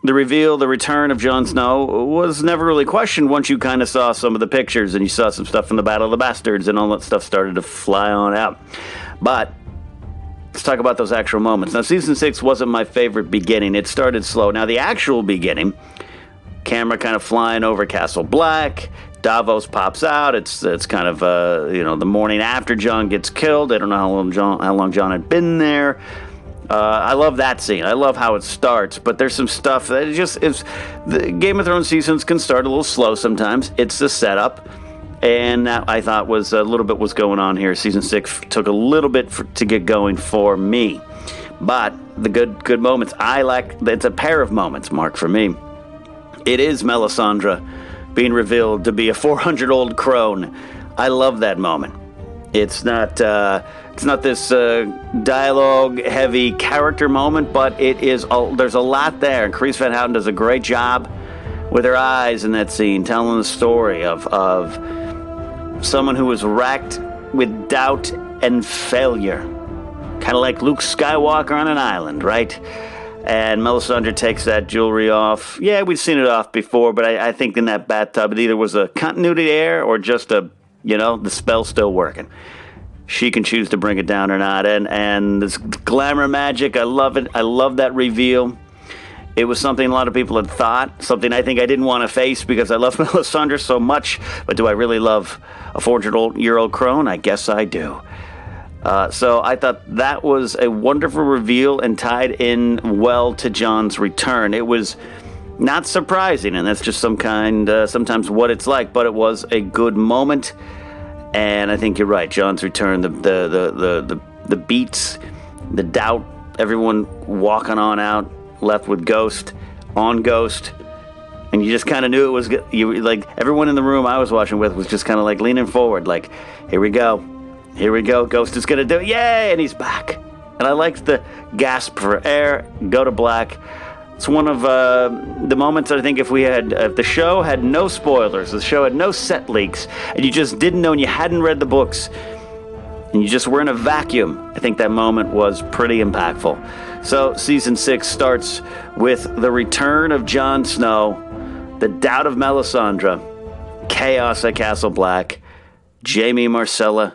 the reveal, the return of Jon Snow was never really questioned once you kind of saw some of the pictures and you saw some stuff from the Battle of the Bastards and all that stuff started to fly on out. But let's talk about those actual moments. Now, season 6 wasn't my favorite beginning. It started slow. Now, the actual beginning, camera kind of flying over Castle Black, Davos pops out. It's kind of the morning after Jon gets killed. I don't know how long Jon had been there. I love that scene. I love how it starts, but there's some stuff that the Game of Thrones seasons can start a little slow sometimes. It's the setup, and that I thought was a little bit was going on here. Season 6 took a little bit to get going for me, but the good moments I like. It's a pair of moments, Mark, for me. It is Melisandre being revealed to be a 400-old crone. I love that moment. It's not this dialogue-heavy character moment, but there's a lot there. And Carice Van Houten does a great job with her eyes in that scene, telling the story of someone who was racked with doubt and failure. Kind of like Luke Skywalker on an island, right? And Melisandre takes that jewelry off. Yeah, we've seen it off before, but I think in that bathtub it either was a continuity error or just the spell's still working. She can choose to bring it down or not. And this glamour magic, I love it. I love that reveal. It was something a lot of people had thought, something I think I didn't want to face because I love Melisandre so much. But do I really love a 400-year-old crone? I guess I do. So I thought that was a wonderful reveal and tied in well to Jon's return. It was not surprising, and that's just sometimes what it's like, but it was a good moment. And I think you're right. Jon's return, the beats, the doubt, everyone walking on out, left with Ghost, and you just kind of knew it was like everyone in the room I was watching with was just kind of like leaning forward, like, here we go, Ghost is gonna do it, yay, and he's back. And I liked the gasp for air, go to black. It's one of the moments I think if the show had no spoilers, the show had no set leaks, and you just didn't know and you hadn't read the books, and you just were in a vacuum, I think that moment was pretty impactful. So season 6 starts with the return of Jon Snow, the doubt of Melisandre, chaos at Castle Black, Jaime and Myrcella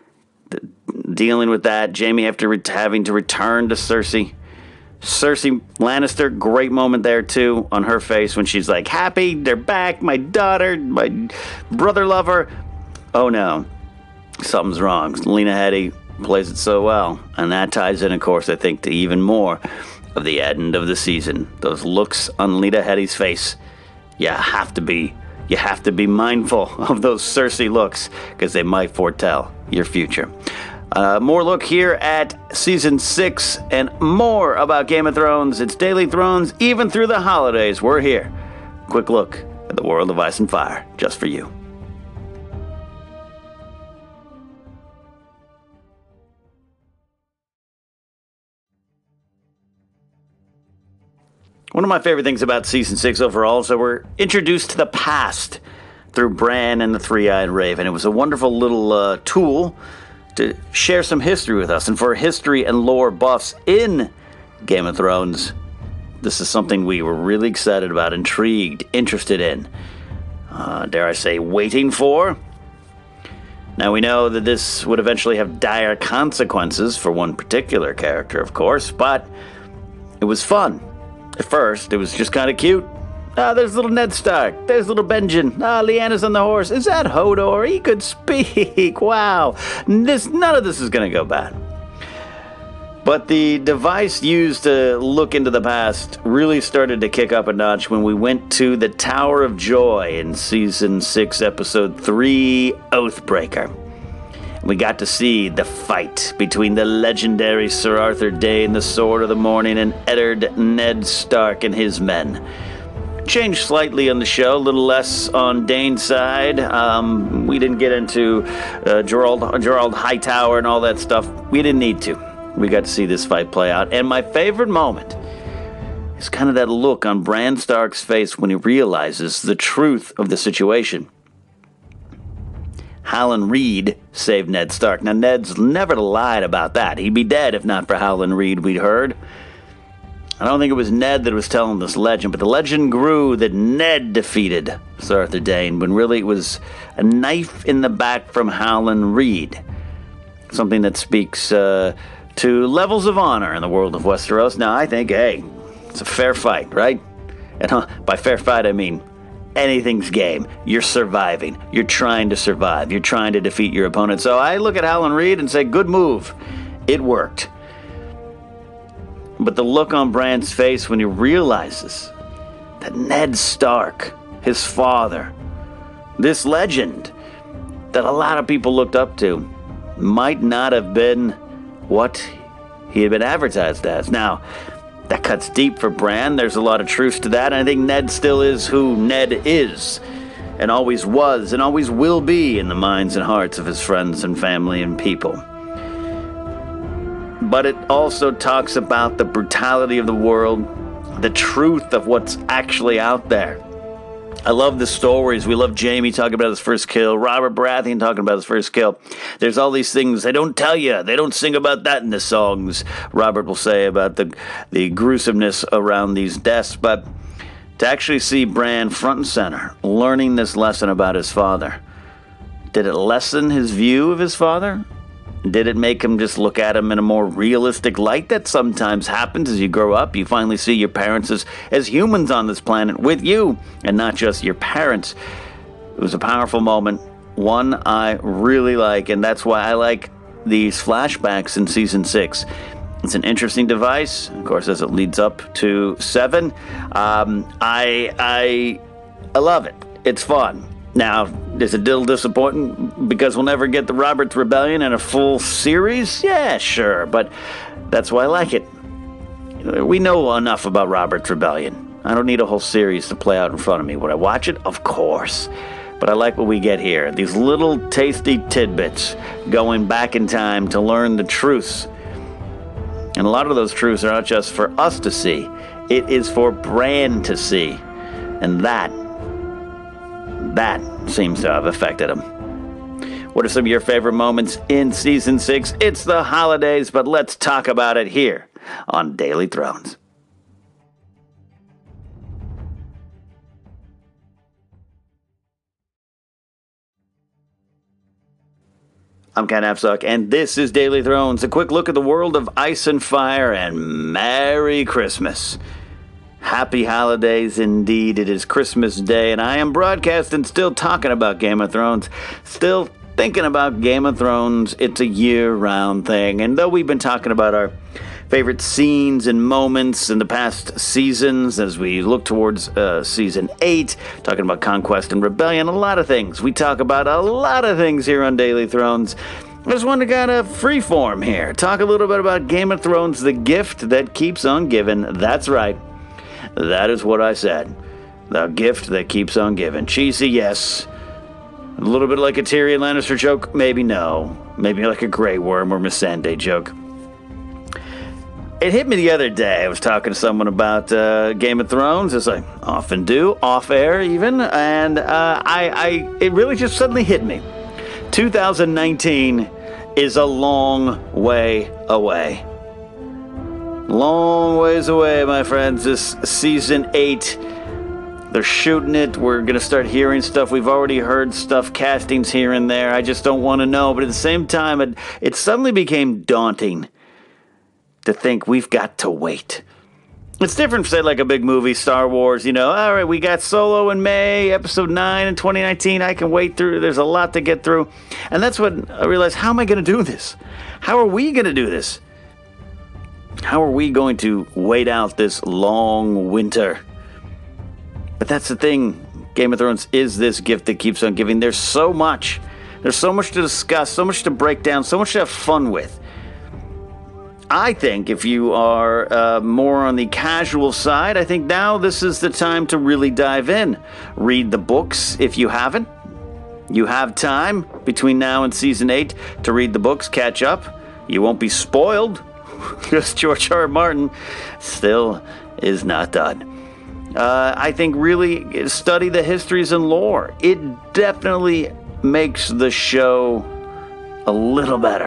dealing with that, Jaime having to return to Cersei. Cersei Lannister, great moment there too on her face when she's like, happy, they're back, my daughter, my brother lover. Oh no, something's wrong. Lena Headey plays it so well, and that ties in, of course, I think, to even more of the end of the season. Those looks on Lena Headey's face. You have to be mindful of those Cersei looks because they might foretell your future. More look here at Season 6 and more about Game of Thrones. It's Daily Thrones, even through the holidays. We're here. Quick look at the world of Ice and Fire, just for you. One of my favorite things about Season 6 overall is that we're introduced to the past through Bran and the Three-Eyed Raven. It was a wonderful little tool to share some history with us. And for history and lore buffs in Game of Thrones, this is something we were really excited about, intrigued, interested in. Dare I say, waiting for. Now we know that this would eventually have dire consequences for one particular character, of course, but it was fun. At first, it was just kind of cute. There's little Ned Stark. There's little Benjen. Lyanna's on the horse. Is that Hodor? He could speak. Wow. None of this is going to go bad. But the device used to look into the past really started to kick up a notch when we went to the Tower of Joy in Season 6, Episode 3, Oathbreaker. We got to see the fight between the legendary Sir Arthur Dayne, the Sword of the Morning, and Eddard Ned Stark and his men. Changed slightly on the show, a little less on Dayne's side. We didn't get into Gerald Hightower and all that stuff. We didn't need to. We got to see this fight play out. And my favorite moment is kind of that look on Bran Stark's face when he realizes the truth of the situation. Howland Reed saved Ned Stark. Now, Ned's never lied about that. He'd be dead if not for Howland Reed, we'd heard. I don't think it was Ned that was telling this legend, but the legend grew that Ned defeated Sir Arthur Dayne, when really it was a knife in the back from Howland Reed. Something that speaks to levels of honor in the world of Westeros. Now, I think, hey, it's a fair fight, right? And by fair fight, I mean anything's game. You're surviving. You're trying to survive. You're trying to defeat your opponent. So I look at Howland Reed and say, good move. It worked. But the look on Bran's face when he realizes that Ned Stark, his father, this legend that a lot of people looked up to, might not have been what he had been advertised as. Now, that cuts deep for Bran. There's a lot of truth to that. And I think Ned still is who Ned is, and always was, and always will be in the minds and hearts of his friends and family and people. But it also talks about the brutality of the world, the truth of what's actually out there. I love the stories. We love Jaime talking about his first kill, Robert Baratheon talking about his first kill. There's all these things they don't tell you. They don't sing about that in the songs, Robert will say about the gruesomeness around these deaths. But to actually see Bran front and center, learning this lesson about his father, did it lessen his view of his father? Did it make him just look at him in a more realistic light? That sometimes happens as you grow up. You finally see your parents as humans on this planet with you, and not just your parents. It was a powerful moment, one I really like, and that's why I like these flashbacks in Season 6. It's an interesting device, of course, as it leads up to 7. I love it. It's fun. Now, is it a little disappointing because we'll never get the Robert's Rebellion in a full series? Yeah, sure, but that's why I like it. We know enough about Robert's Rebellion. I don't need a whole series to play out in front of me. Would I watch it? Of course. But I like what we get here. These little tasty tidbits going back in time to learn the truths. And a lot of those truths are not just for us to see. It is for Bran to see. And that seems to have affected him. What are some of your favorite moments in Season 6? It's the holidays, but let's talk about it here on Daily Thrones. I'm Ken Apsuk, and this is Daily Thrones, a quick look at the world of ice and fire, and Merry Christmas. Happy holidays indeed. It is Christmas Day, and I am broadcasting, still talking about Game of Thrones, still thinking about Game of Thrones. It's a year-round thing, and though we've been talking about our favorite scenes and moments in the past seasons as we look towards Season 8, talking about Conquest and Rebellion, a lot of things. We talk about a lot of things here on Daily Thrones. I just wanted to kind of freeform here, talk a little bit about Game of Thrones, the gift that keeps on giving. That's right. That is what I said. The gift that keeps on giving. Cheesy, yes. A little bit like a Tyrion Lannister joke, maybe no. Maybe like a Grey Worm or Missandei joke. It hit me the other day. I was talking to someone about Game of Thrones, as I often do, off air even, and it really just suddenly hit me. 2019 is a long way away. Long ways away, my friends. This Season 8, they're shooting it. We're going to start hearing stuff. We've already heard stuff, castings here and there. I just don't want to know. But at the same time, it suddenly became daunting to think we've got to wait. It's different, say, like a big movie, Star Wars, all right, we got Solo in May, Episode 9 in 2019. I can wait through. There's a lot to get through. And that's when I realized, how am I going to do this? How are we going to do this? How are we going to wait out this long winter? But that's the thing. Game of Thrones is this gift that keeps on giving. There's so much. There's so much to discuss, so much to break down, so much to have fun with. I think if you are more on the casual side, I think now this is the time to really dive in. Read the books if you haven't. You have time between now and Season 8 to read the books, catch up. You won't be spoiled. Because George R. R. Martin still is not done. I think really study the histories and lore. It definitely makes the show a little better.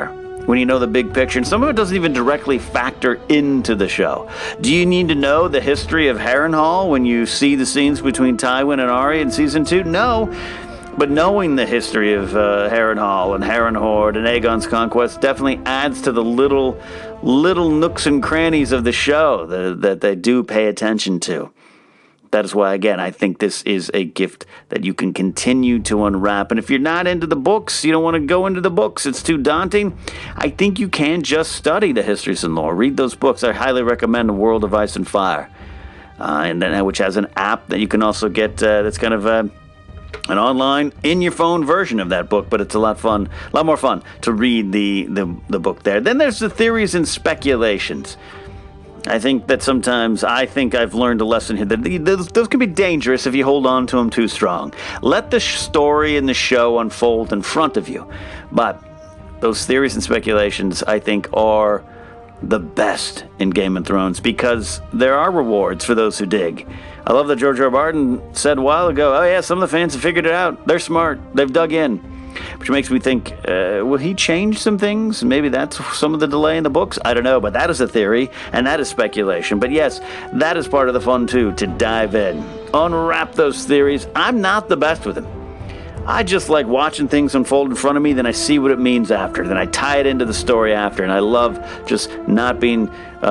when you know the big picture, and some of it doesn't even directly factor into the show. Do you need to know the history of Harrenhal when you see the scenes between Tywin and Arya in season 2? No. But knowing the history of Harrenhal and Harrenhord and Aegon's conquest definitely adds to the little nooks and crannies of the show that they do pay attention to. That is why, again, I think this is a gift that you can continue to unwrap. And if you're not into the books, you don't want to go into the books, it's too daunting, I think you can just study the histories and lore. Read those books. I highly recommend The World of Ice and Fire, which has an app that you can also get that's kind of an online, in-your-phone version of that book, but it's a lot more fun to read the book there. Then there's the theories and speculations. I think that sometimes I've learned a lesson here that those can be dangerous if you hold on to them too strong. Let the story and the show unfold in front of you. But those theories and speculations, I think, are the best in Game of Thrones because there are rewards for those who dig. I love that George R. R. Martin said a while ago, oh yeah, some of the fans have figured it out. They're smart. They've dug in. Which makes me think, will he change some things? Maybe that's some of the delay in the books? I don't know, but that is a theory, and that is speculation. But yes, that is part of the fun, too, to dive in. Unwrap those theories. I'm not the best with them. I just like watching things unfold in front of me, then I see what it means after. Then I tie it into the story after, and I love just not being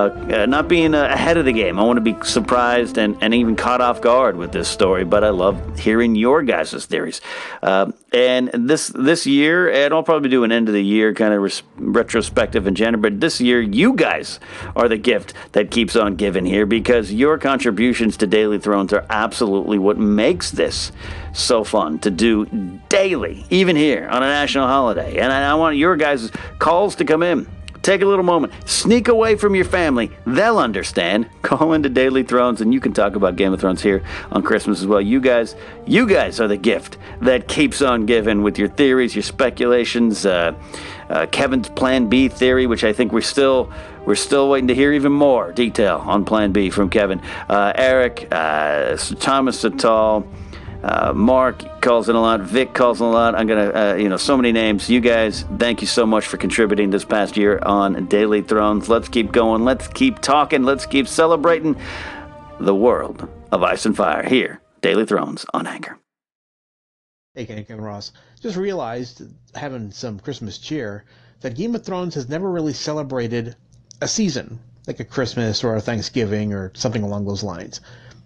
ahead of the game. I want to be surprised and even caught off guard with this story, but I love hearing your guys' theories. And this year, and I'll probably do an end of the year kind of retrospective in January, but this year, you guys are the gift that keeps on giving here because your contributions to Daily Thrones are absolutely what makes this so fun to do daily, even here on a national holiday. And I want your guys' calls to come in. Take a little moment. Sneak away from your family. They'll understand. Call into Daily Thrones, and you can talk about Game of Thrones here on Christmas as well. You guys are the gift that keeps on giving with your theories, your speculations, Kevin's Plan B theory, which I think we're still waiting to hear even more detail on Plan B from Kevin. Eric, Thomas Satal, Mark calls in a lot. Vic calls in a lot. I'm going to, so many names. You guys, thank you so much for contributing this past year on Daily Thrones. Let's keep going. Let's keep talking. Let's keep celebrating the world of Ice and Fire here. Daily Thrones on Anchor. Hey, Kevin Ross. Just realized, having some Christmas cheer, that Game of Thrones has never really celebrated a season, like a Christmas or a Thanksgiving or something along those lines.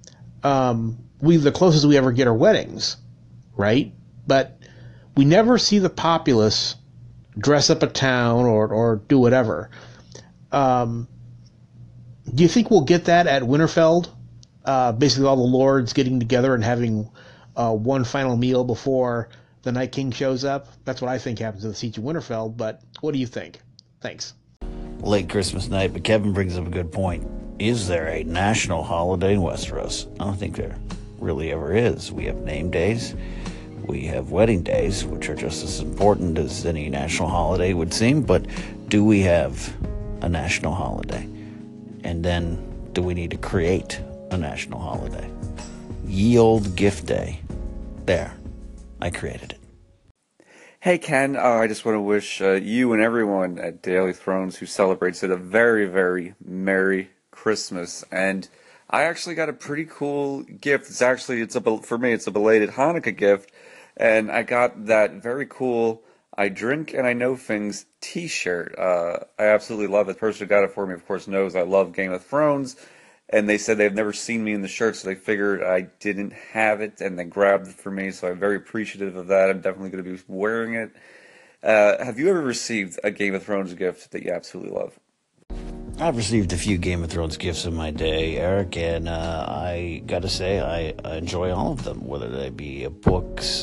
The closest we ever get are weddings, right? But we never see the populace dress up a town or do whatever. Do you think we'll get that at Winterfell? Basically all the lords getting together and having one final meal before the Night King shows up? That's what I think happens in the Siege of Winterfell, but what do you think? Thanks. Late Christmas night, but Kevin brings up a good point. Is there a national holiday in Westeros? I don't think there really ever is. We have name days, we have wedding days, which are just as important as any national holiday would seem, but do we have a national holiday? And then do we need to create a national holiday? Ye Olde Gift Day. There, I created it. Hey Ken, I just want to wish you and everyone at Daily Thrones who celebrates it a very, very Merry Christmas. And I actually got a pretty cool gift. For me, it's a belated Hanukkah gift, and I got that very cool I Drink and I Know Things t-shirt. I absolutely love it. The person who got it for me, of course, knows I love Game of Thrones, and they said they've never seen me in the shirt, so they figured I didn't have it, and they grabbed it for me, so I'm very appreciative of that. I'm definitely going to be wearing it. Have you ever received a Game of Thrones gift that you absolutely love? I've received a few Game of Thrones gifts in my day, Eric, and I got to say I enjoy all of them, whether they be books,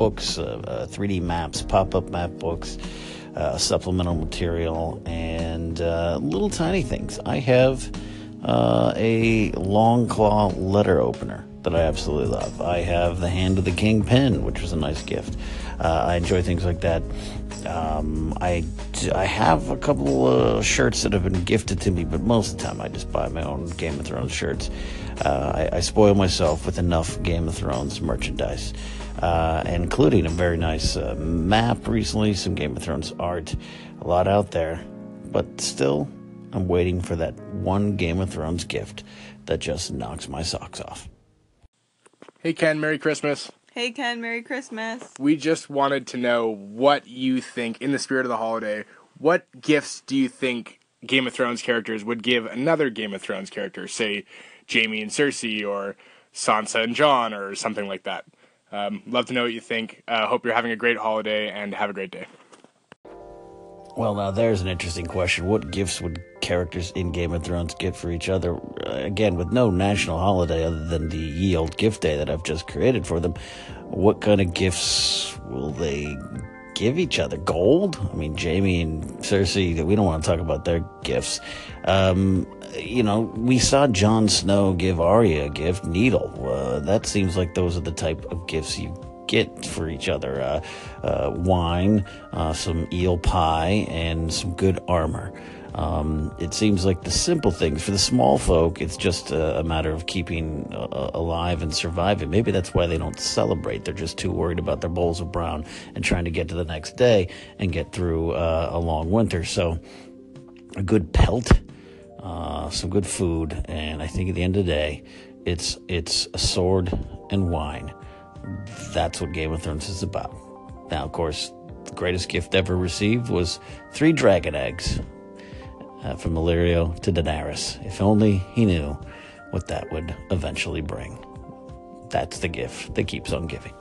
3D maps, pop-up map books, supplemental material, and little tiny things. I have a Long Claw letter opener that I absolutely love. I have the Hand of the King pen, which was a nice gift. I enjoy things like that. I have a couple of shirts that have been gifted to me, but most of the time I just buy my own Game of Thrones shirts. I spoil myself with enough Game of Thrones merchandise. including a very nice map recently, some Game of Thrones art, a lot out there. But still, I'm waiting for that one Game of Thrones gift that just knocks my socks off. Hey Ken, Merry Christmas. Hey Ken, Merry Christmas. We just wanted to know what you think, in the spirit of the holiday, what gifts do you think Game of Thrones characters would give another Game of Thrones character, say Jaime and Cersei, or Sansa and Jon, or something like that? Love to know what you think. Hope you're having a great holiday, and have a great day. Well, now there's an interesting question. What gifts would characters in Game of Thrones get for each other? Again, with no national holiday other than the ye olde gift day that I've just created for them, what kind of gifts will they give each other? Gold? I mean, Jaime and Cersei, we don't want to talk about their gifts. We saw Jon Snow give Arya a gift, Needle. That seems like those are the type of gifts you get for each other. Wine, some eel pie, and some good armor. It seems like the simple things. For the small folk, it's just a matter of keeping alive and surviving. Maybe that's why they don't celebrate. They're just too worried about their bowls of brown and trying to get to the next day and get through a long winter. So a good pelt, some good food, and I think at the end of the day, it's a sword and wine. That's what Game of Thrones is about. Now, of course, the greatest gift ever received was 3 dragon eggs from Illyrio to Daenerys. If only he knew what that would eventually bring. That's the gift that keeps on giving.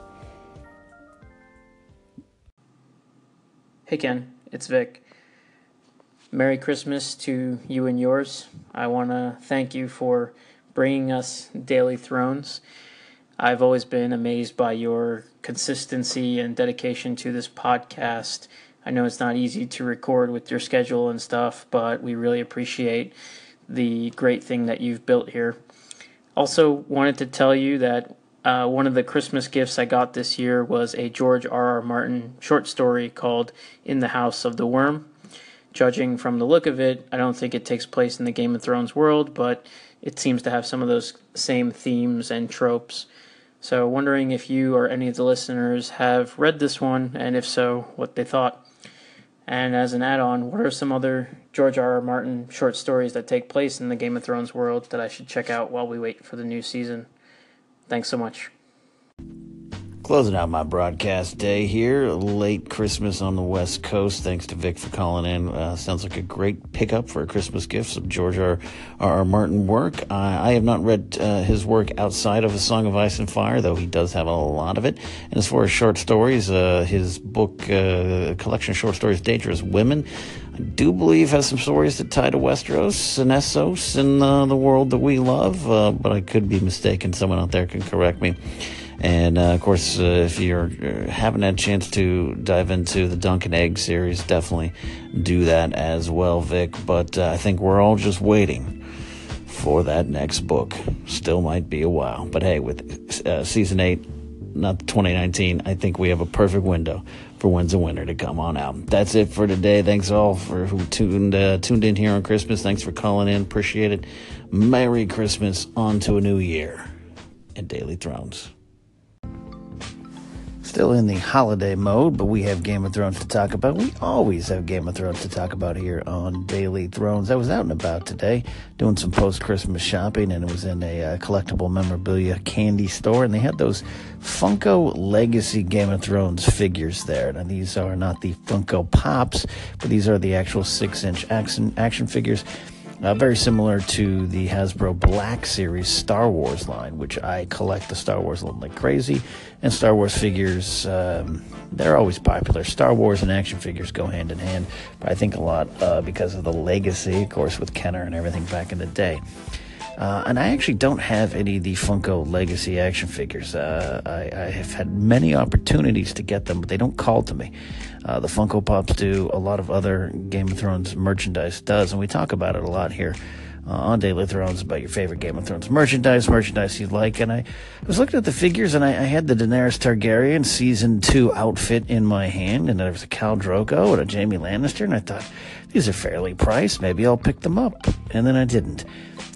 Hey Ken, it's Vic. Merry Christmas to you and yours. I want to thank you for bringing us Daily Thrones. I've always been amazed by your consistency and dedication to this podcast. I know it's not easy to record with your schedule and stuff, but we really appreciate the great thing that you've built here. Also wanted to tell you that one of the Christmas gifts I got this year was a George R.R. Martin short story called In the House of the Worm. Judging from the look of it, I don't think it takes place in the Game of Thrones world, but it seems to have some of those same themes and tropes. So wondering if you or any of the listeners have read this one, and if so, what they thought. And as an add-on, what are some other George R.R. Martin short stories that take place in the Game of Thrones world that I should check out while we wait for the new season? Thanks so much. Closing out my broadcast day here, late Christmas on the West Coast. Thanks to Vic for calling in. Sounds like a great pickup for a Christmas gift, some George R.R. Martin work. I have not read his work outside of A Song of Ice and Fire, though he does have a lot of it. And as far as short stories, his book, collection of short stories, Dangerous Women, I do believe has some stories that tie to Westeros and Essos and the world that we love, but I could be mistaken. Someone out there can correct me. And, of course, if you're haven't had a chance to dive into the Dunk and Egg series, definitely do that as well, Vic. But I think we're all just waiting for that next book. Still might be a while. But, hey, with Season 8, not 2019, I think we have a perfect window for when's the winter to come on out. That's it for today. Thanks all for who tuned in here on Christmas. Thanks for calling in. Appreciate it. Merry Christmas. On to a new year and Daily Thrones. Still in the holiday mode, but we have Game of Thrones to talk about. We always have Game of Thrones to talk about here on Daily Thrones. I was out and about today doing some post-Christmas shopping, and it was in a collectible memorabilia candy store, and they had those Funko Legacy Game of Thrones figures there. Now, these are not the Funko Pops, but these are the actual 6-inch action figures. Very similar to the Hasbro Black Series Star Wars line, which I collect the Star Wars line like crazy. And Star Wars figures, they're always popular. Star Wars and action figures go hand in hand, but I think a lot because of the legacy, of course, with Kenner and everything back in the day. And I actually don't have any of the Funko Legacy action figures. I have had many opportunities to get them, but they don't call to me. The Funko Pops do. A lot of other Game of Thrones merchandise does, and we talk about it a lot here on Daily Thrones about your favorite Game of Thrones merchandise you like. And I was looking at the figures, and I had the Daenerys Targaryen Season 2 outfit in my hand, and there was a Khal Drogo and a Jaime Lannister, and I thought, these are fairly priced. Maybe I'll pick them up. And then I didn't.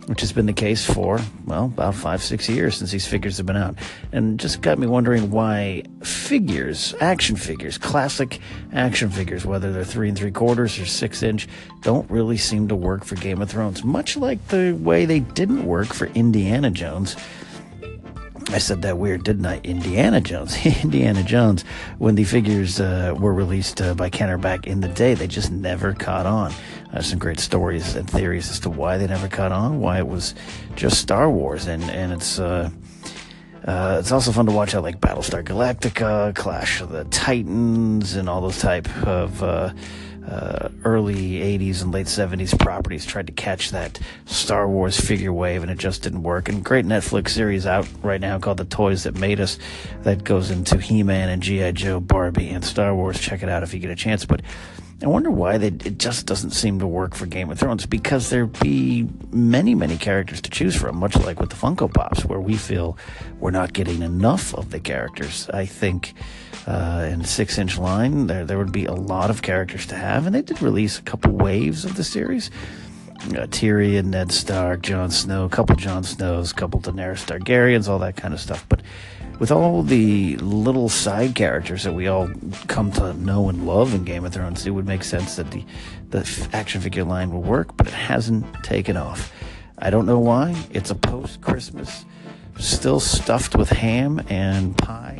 which has been the case for, well, about 5-6 years since these figures have been out. And just got me wondering why figures, action figures, classic action figures, whether they're 3 3/4 or 6-inch, don't really seem to work for Game of Thrones, much like the way they didn't work for Indiana Jones. I said that weird, didn't I? Indiana Jones. Indiana Jones, when the figures were released by Kenner back in the day, they just never caught on. Some great stories and theories as to why they never caught on, why it was just Star Wars. And it's also fun to watch how, like, Battlestar Galactica, Clash of the Titans, and all those type of early 80s and late 70s properties tried to catch that Star Wars figure wave, and it just didn't work. And great Netflix series out right now called The Toys That Made Us that goes into He-Man and G.I. Joe, Barbie, and Star Wars. Check it out if you get a chance. But I wonder why it just doesn't seem to work for Game of Thrones, because there'd be many, many characters to choose from, much like with the Funko Pops, where we feel we're not getting enough of the characters. I think in the 6-inch line, there would be a lot of characters to have, and they did release a couple waves of the series. Tyrion, Ned Stark, Jon Snow, a couple Jon Snows, a couple Daenerys Targaryens, all that kind of stuff. But with all the little side characters that we all come to know and love in Game of Thrones, it would make sense that the action figure line will work, but it hasn't taken off. I don't know why. It's a post-Christmas, still stuffed with ham and pie,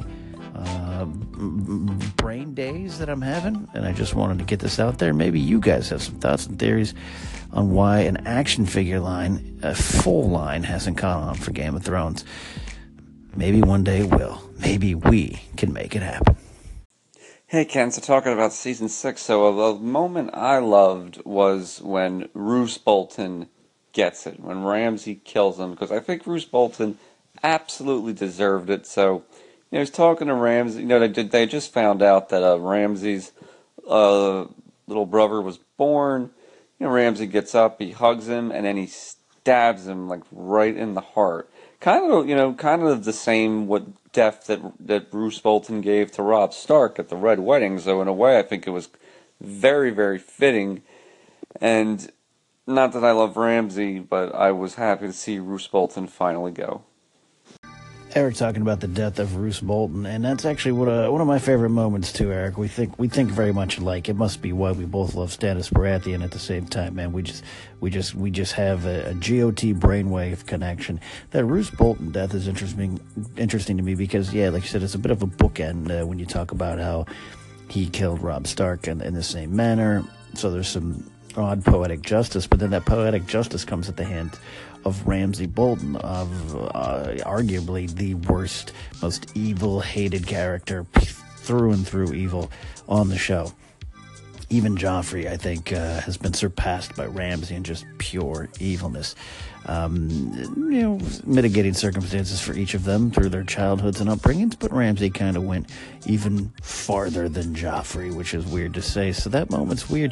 brain days that I'm having, and I just wanted to get this out there. Maybe you guys have some thoughts and theories on why an action figure line, a full line, hasn't caught on for Game of Thrones. Maybe one day it will. Maybe we can make it happen. Hey Ken, so talking about season 6, so a moment I loved was when Roose Bolton gets it, when Ramsay kills him, because I think Roose Bolton absolutely deserved it. So, you know, he's talking to Ramsay. You know, they just found out that Ramsay's little brother was born. You know, Ramsay gets up, he hugs him, and then he stabs him like right in the heart. Kind of the same death that Roose Bolton gave to Robb Stark at the Red Wedding. So in a way, I think it was very, very fitting. And not that I love Ramsay, but I was happy to see Roose Bolton finally go. Eric talking about the death of Roose Bolton, and that's actually one of my favorite moments too, Eric. We think very much alike. It must be why we both love Stannis Baratheon at the same time, man. We just have a GOT brainwave connection. That Roose Bolton death is interesting to me because, yeah, like you said, it's a bit of a bookend when you talk about how he killed Robb Stark in the same manner. So there's some odd poetic justice, but then that poetic justice comes at the hand of Ramsay Bolton, of arguably the worst, most evil, hated character, through and through evil on the show. Even Joffrey, I think, has been surpassed by Ramsay in just pure evilness. Mitigating circumstances for each of them through their childhoods and upbringings, but Ramsay kind of went even farther than Joffrey, which is weird to say. So that moment's weird.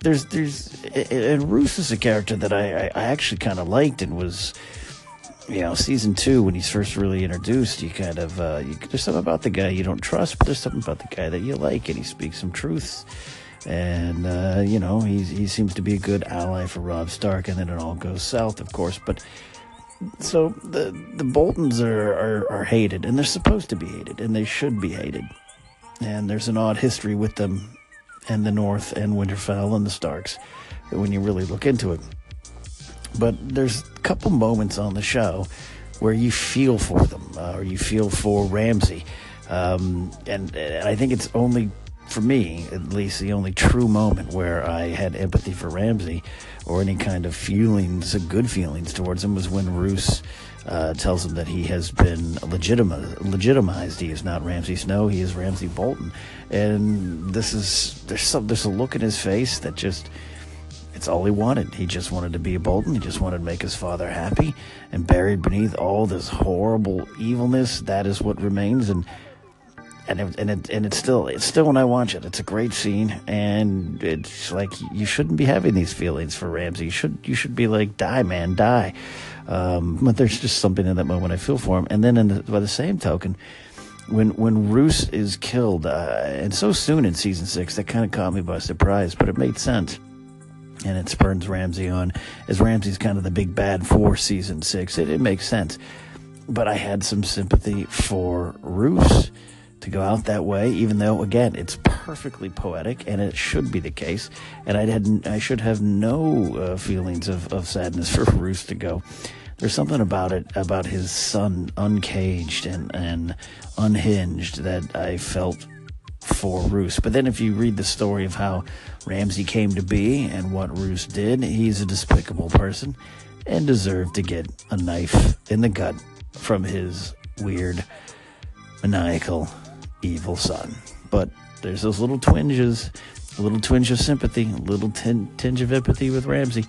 And Roose is a character that I actually kind of liked, and was, season 2 when he's first really introduced. You kind of there's something about the guy you don't trust, but there's something about the guy that you like, and he speaks some truths. And, he seems to be a good ally for Robb Stark, and then it all goes south, of course. But so the Boltons are hated, and they're supposed to be hated, and they should be hated. And there's an odd history with them and the North and Winterfell and the Starks when you really look into it. But there's a couple moments on the show where you feel for them, or you feel for Ramsay. And I think it's only, for me, at least, the only true moment where I had empathy for Ramsay or any kind of feelings, good feelings towards him, was when Roose tells him that he has been legitimized. He is not Ramsay Snow, he is Ramsay Bolton. And there's a look in his face that just, it's all he wanted. He just wanted to be a Bolton. He just wanted to make his father happy. And buried beneath all this horrible evilness, that is what remains. And it's still when I watch it, it's a great scene, and it's like, you shouldn't be having these feelings for Ramsay. You should be like, die, man, die. But there's just something in that moment I feel for him. And then by the same token, when Roose is killed, and so soon in season 6, that kind of caught me by surprise, but it made sense. and it spurns Ramsay on, as Ramsay's kind of the big bad for season 6. It makes sense. But I had some sympathy for Roose to go out that way, even though, again, it's perfectly poetic, and it should be the case. And I should have no feelings of sadness for Roose to go. There's something about it, about his son, uncaged and unhinged, that I felt for Roose. But then if you read the story of how Ramsay came to be and what Roose did, he's a despicable person and deserved to get a knife in the gut from his weird, maniacal, evil son. But there's those little twinges, a little twinge of sympathy, a little tinge of empathy with Ramsay.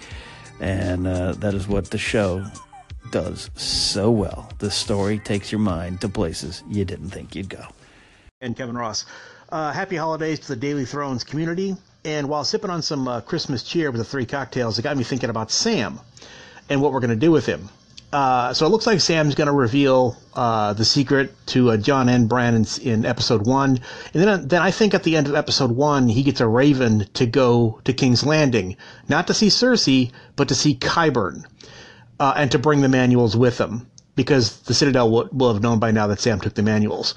And that is what the show does so well. The story takes your mind to places you didn't think you'd go. And Kevin Ross. Happy holidays to the Daily Thrones community. And while sipping on some Christmas cheer with the 3 cocktails, it got me thinking about Sam and what we're going to do with him. So it looks like Sam's going to reveal the secret to Jon and Bran in episode 1. And then I think at the end of episode 1, he gets a raven to go to King's Landing, not to see Cersei, but to see Qyburn, and to bring the manuals with him, because the Citadel will have known by now that Sam took the manuals.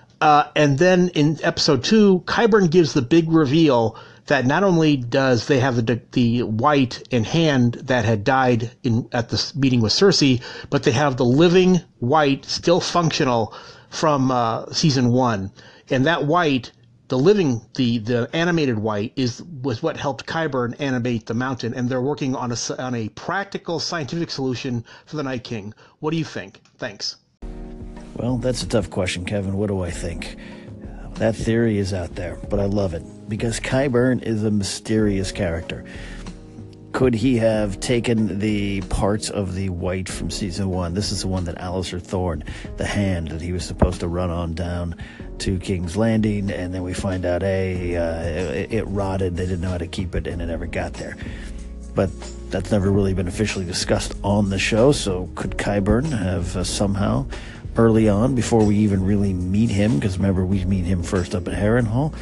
And then in episode 2, Qyburn gives the big reveal that not only does they have the white in hand that had died at the meeting with Cersei, but they have the living white still functional from season 1. And that white, the living, the animated white, was what helped Qyburn animate the mountain. And they're working on a practical scientific solution for the Night King. What do you think? Thanks. Well, that's a tough question, Kevin. What do I think? That theory is out there, but I love it because Qyburn is a mysterious character. Could he have taken the parts of the white from season 1? This is the one that Alistair Thorne, the hand that he was supposed to run on down to King's Landing, and then we find out, it rotted, they didn't know how to keep it, and it never got there. But that's never really been officially discussed on the show, so could Qyburn have somehow, early on, before we even really meet him, because remember, we meet him first up at Harrenhal,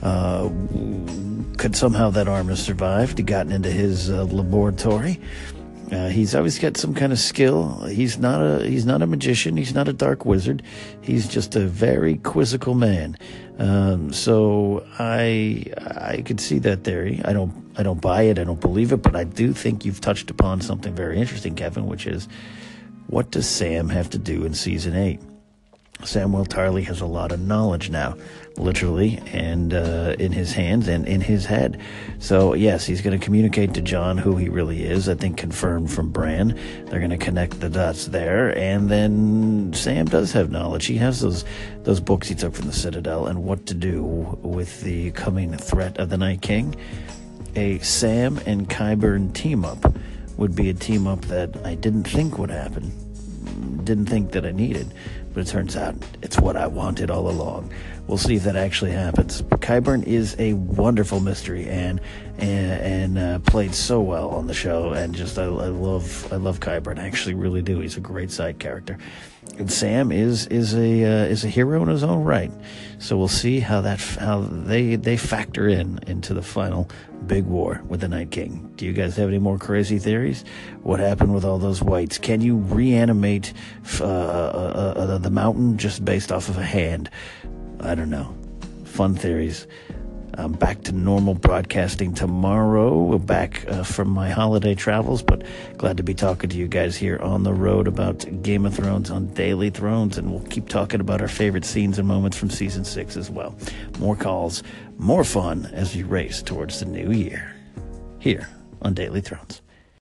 could somehow that arm have survived, gotten into his laboratory? He's always got some kind of skill. He's not a magician. He's not a dark wizard. He's just a very quizzical man. So I could see that theory. I don't buy it. I don't believe it. But I do think you've touched upon something very interesting, Kevin, which is, what does Sam have to do in season 8? Samwell Tarly has a lot of knowledge now, literally, and in his hands and in his head. So, yes, he's going to communicate to Jon who he really is, I think confirmed from Bran. They're going to connect the dots there, and then Sam does have knowledge. He has those books he took from the Citadel and what to do with the coming threat of the Night King. A Sam and Qyburn team-up would be a team-up that I didn't think would happen, didn't think that I needed, but it turns out it's what I wanted all along. We'll see if that actually happens. Qyburn is a wonderful mystery and played so well on the show, and just I love Qyburn. I actually really do. He's a great side character, and Sam is a hero in his own right. So we'll see how they factor into the final big war with the Night King. Do you guys have any more crazy theories? What happened with all those whites? Can you reanimate the mountain just based off of a hand? I don't know. Fun theories. I'm back to normal broadcasting tomorrow, back from my holiday travels, but glad to be talking to you guys here on the road about Game of Thrones on Daily Thrones, and we'll keep talking about our favorite scenes and moments from Season 6 as well. More calls, more fun as we race towards the new year, here on Daily Thrones.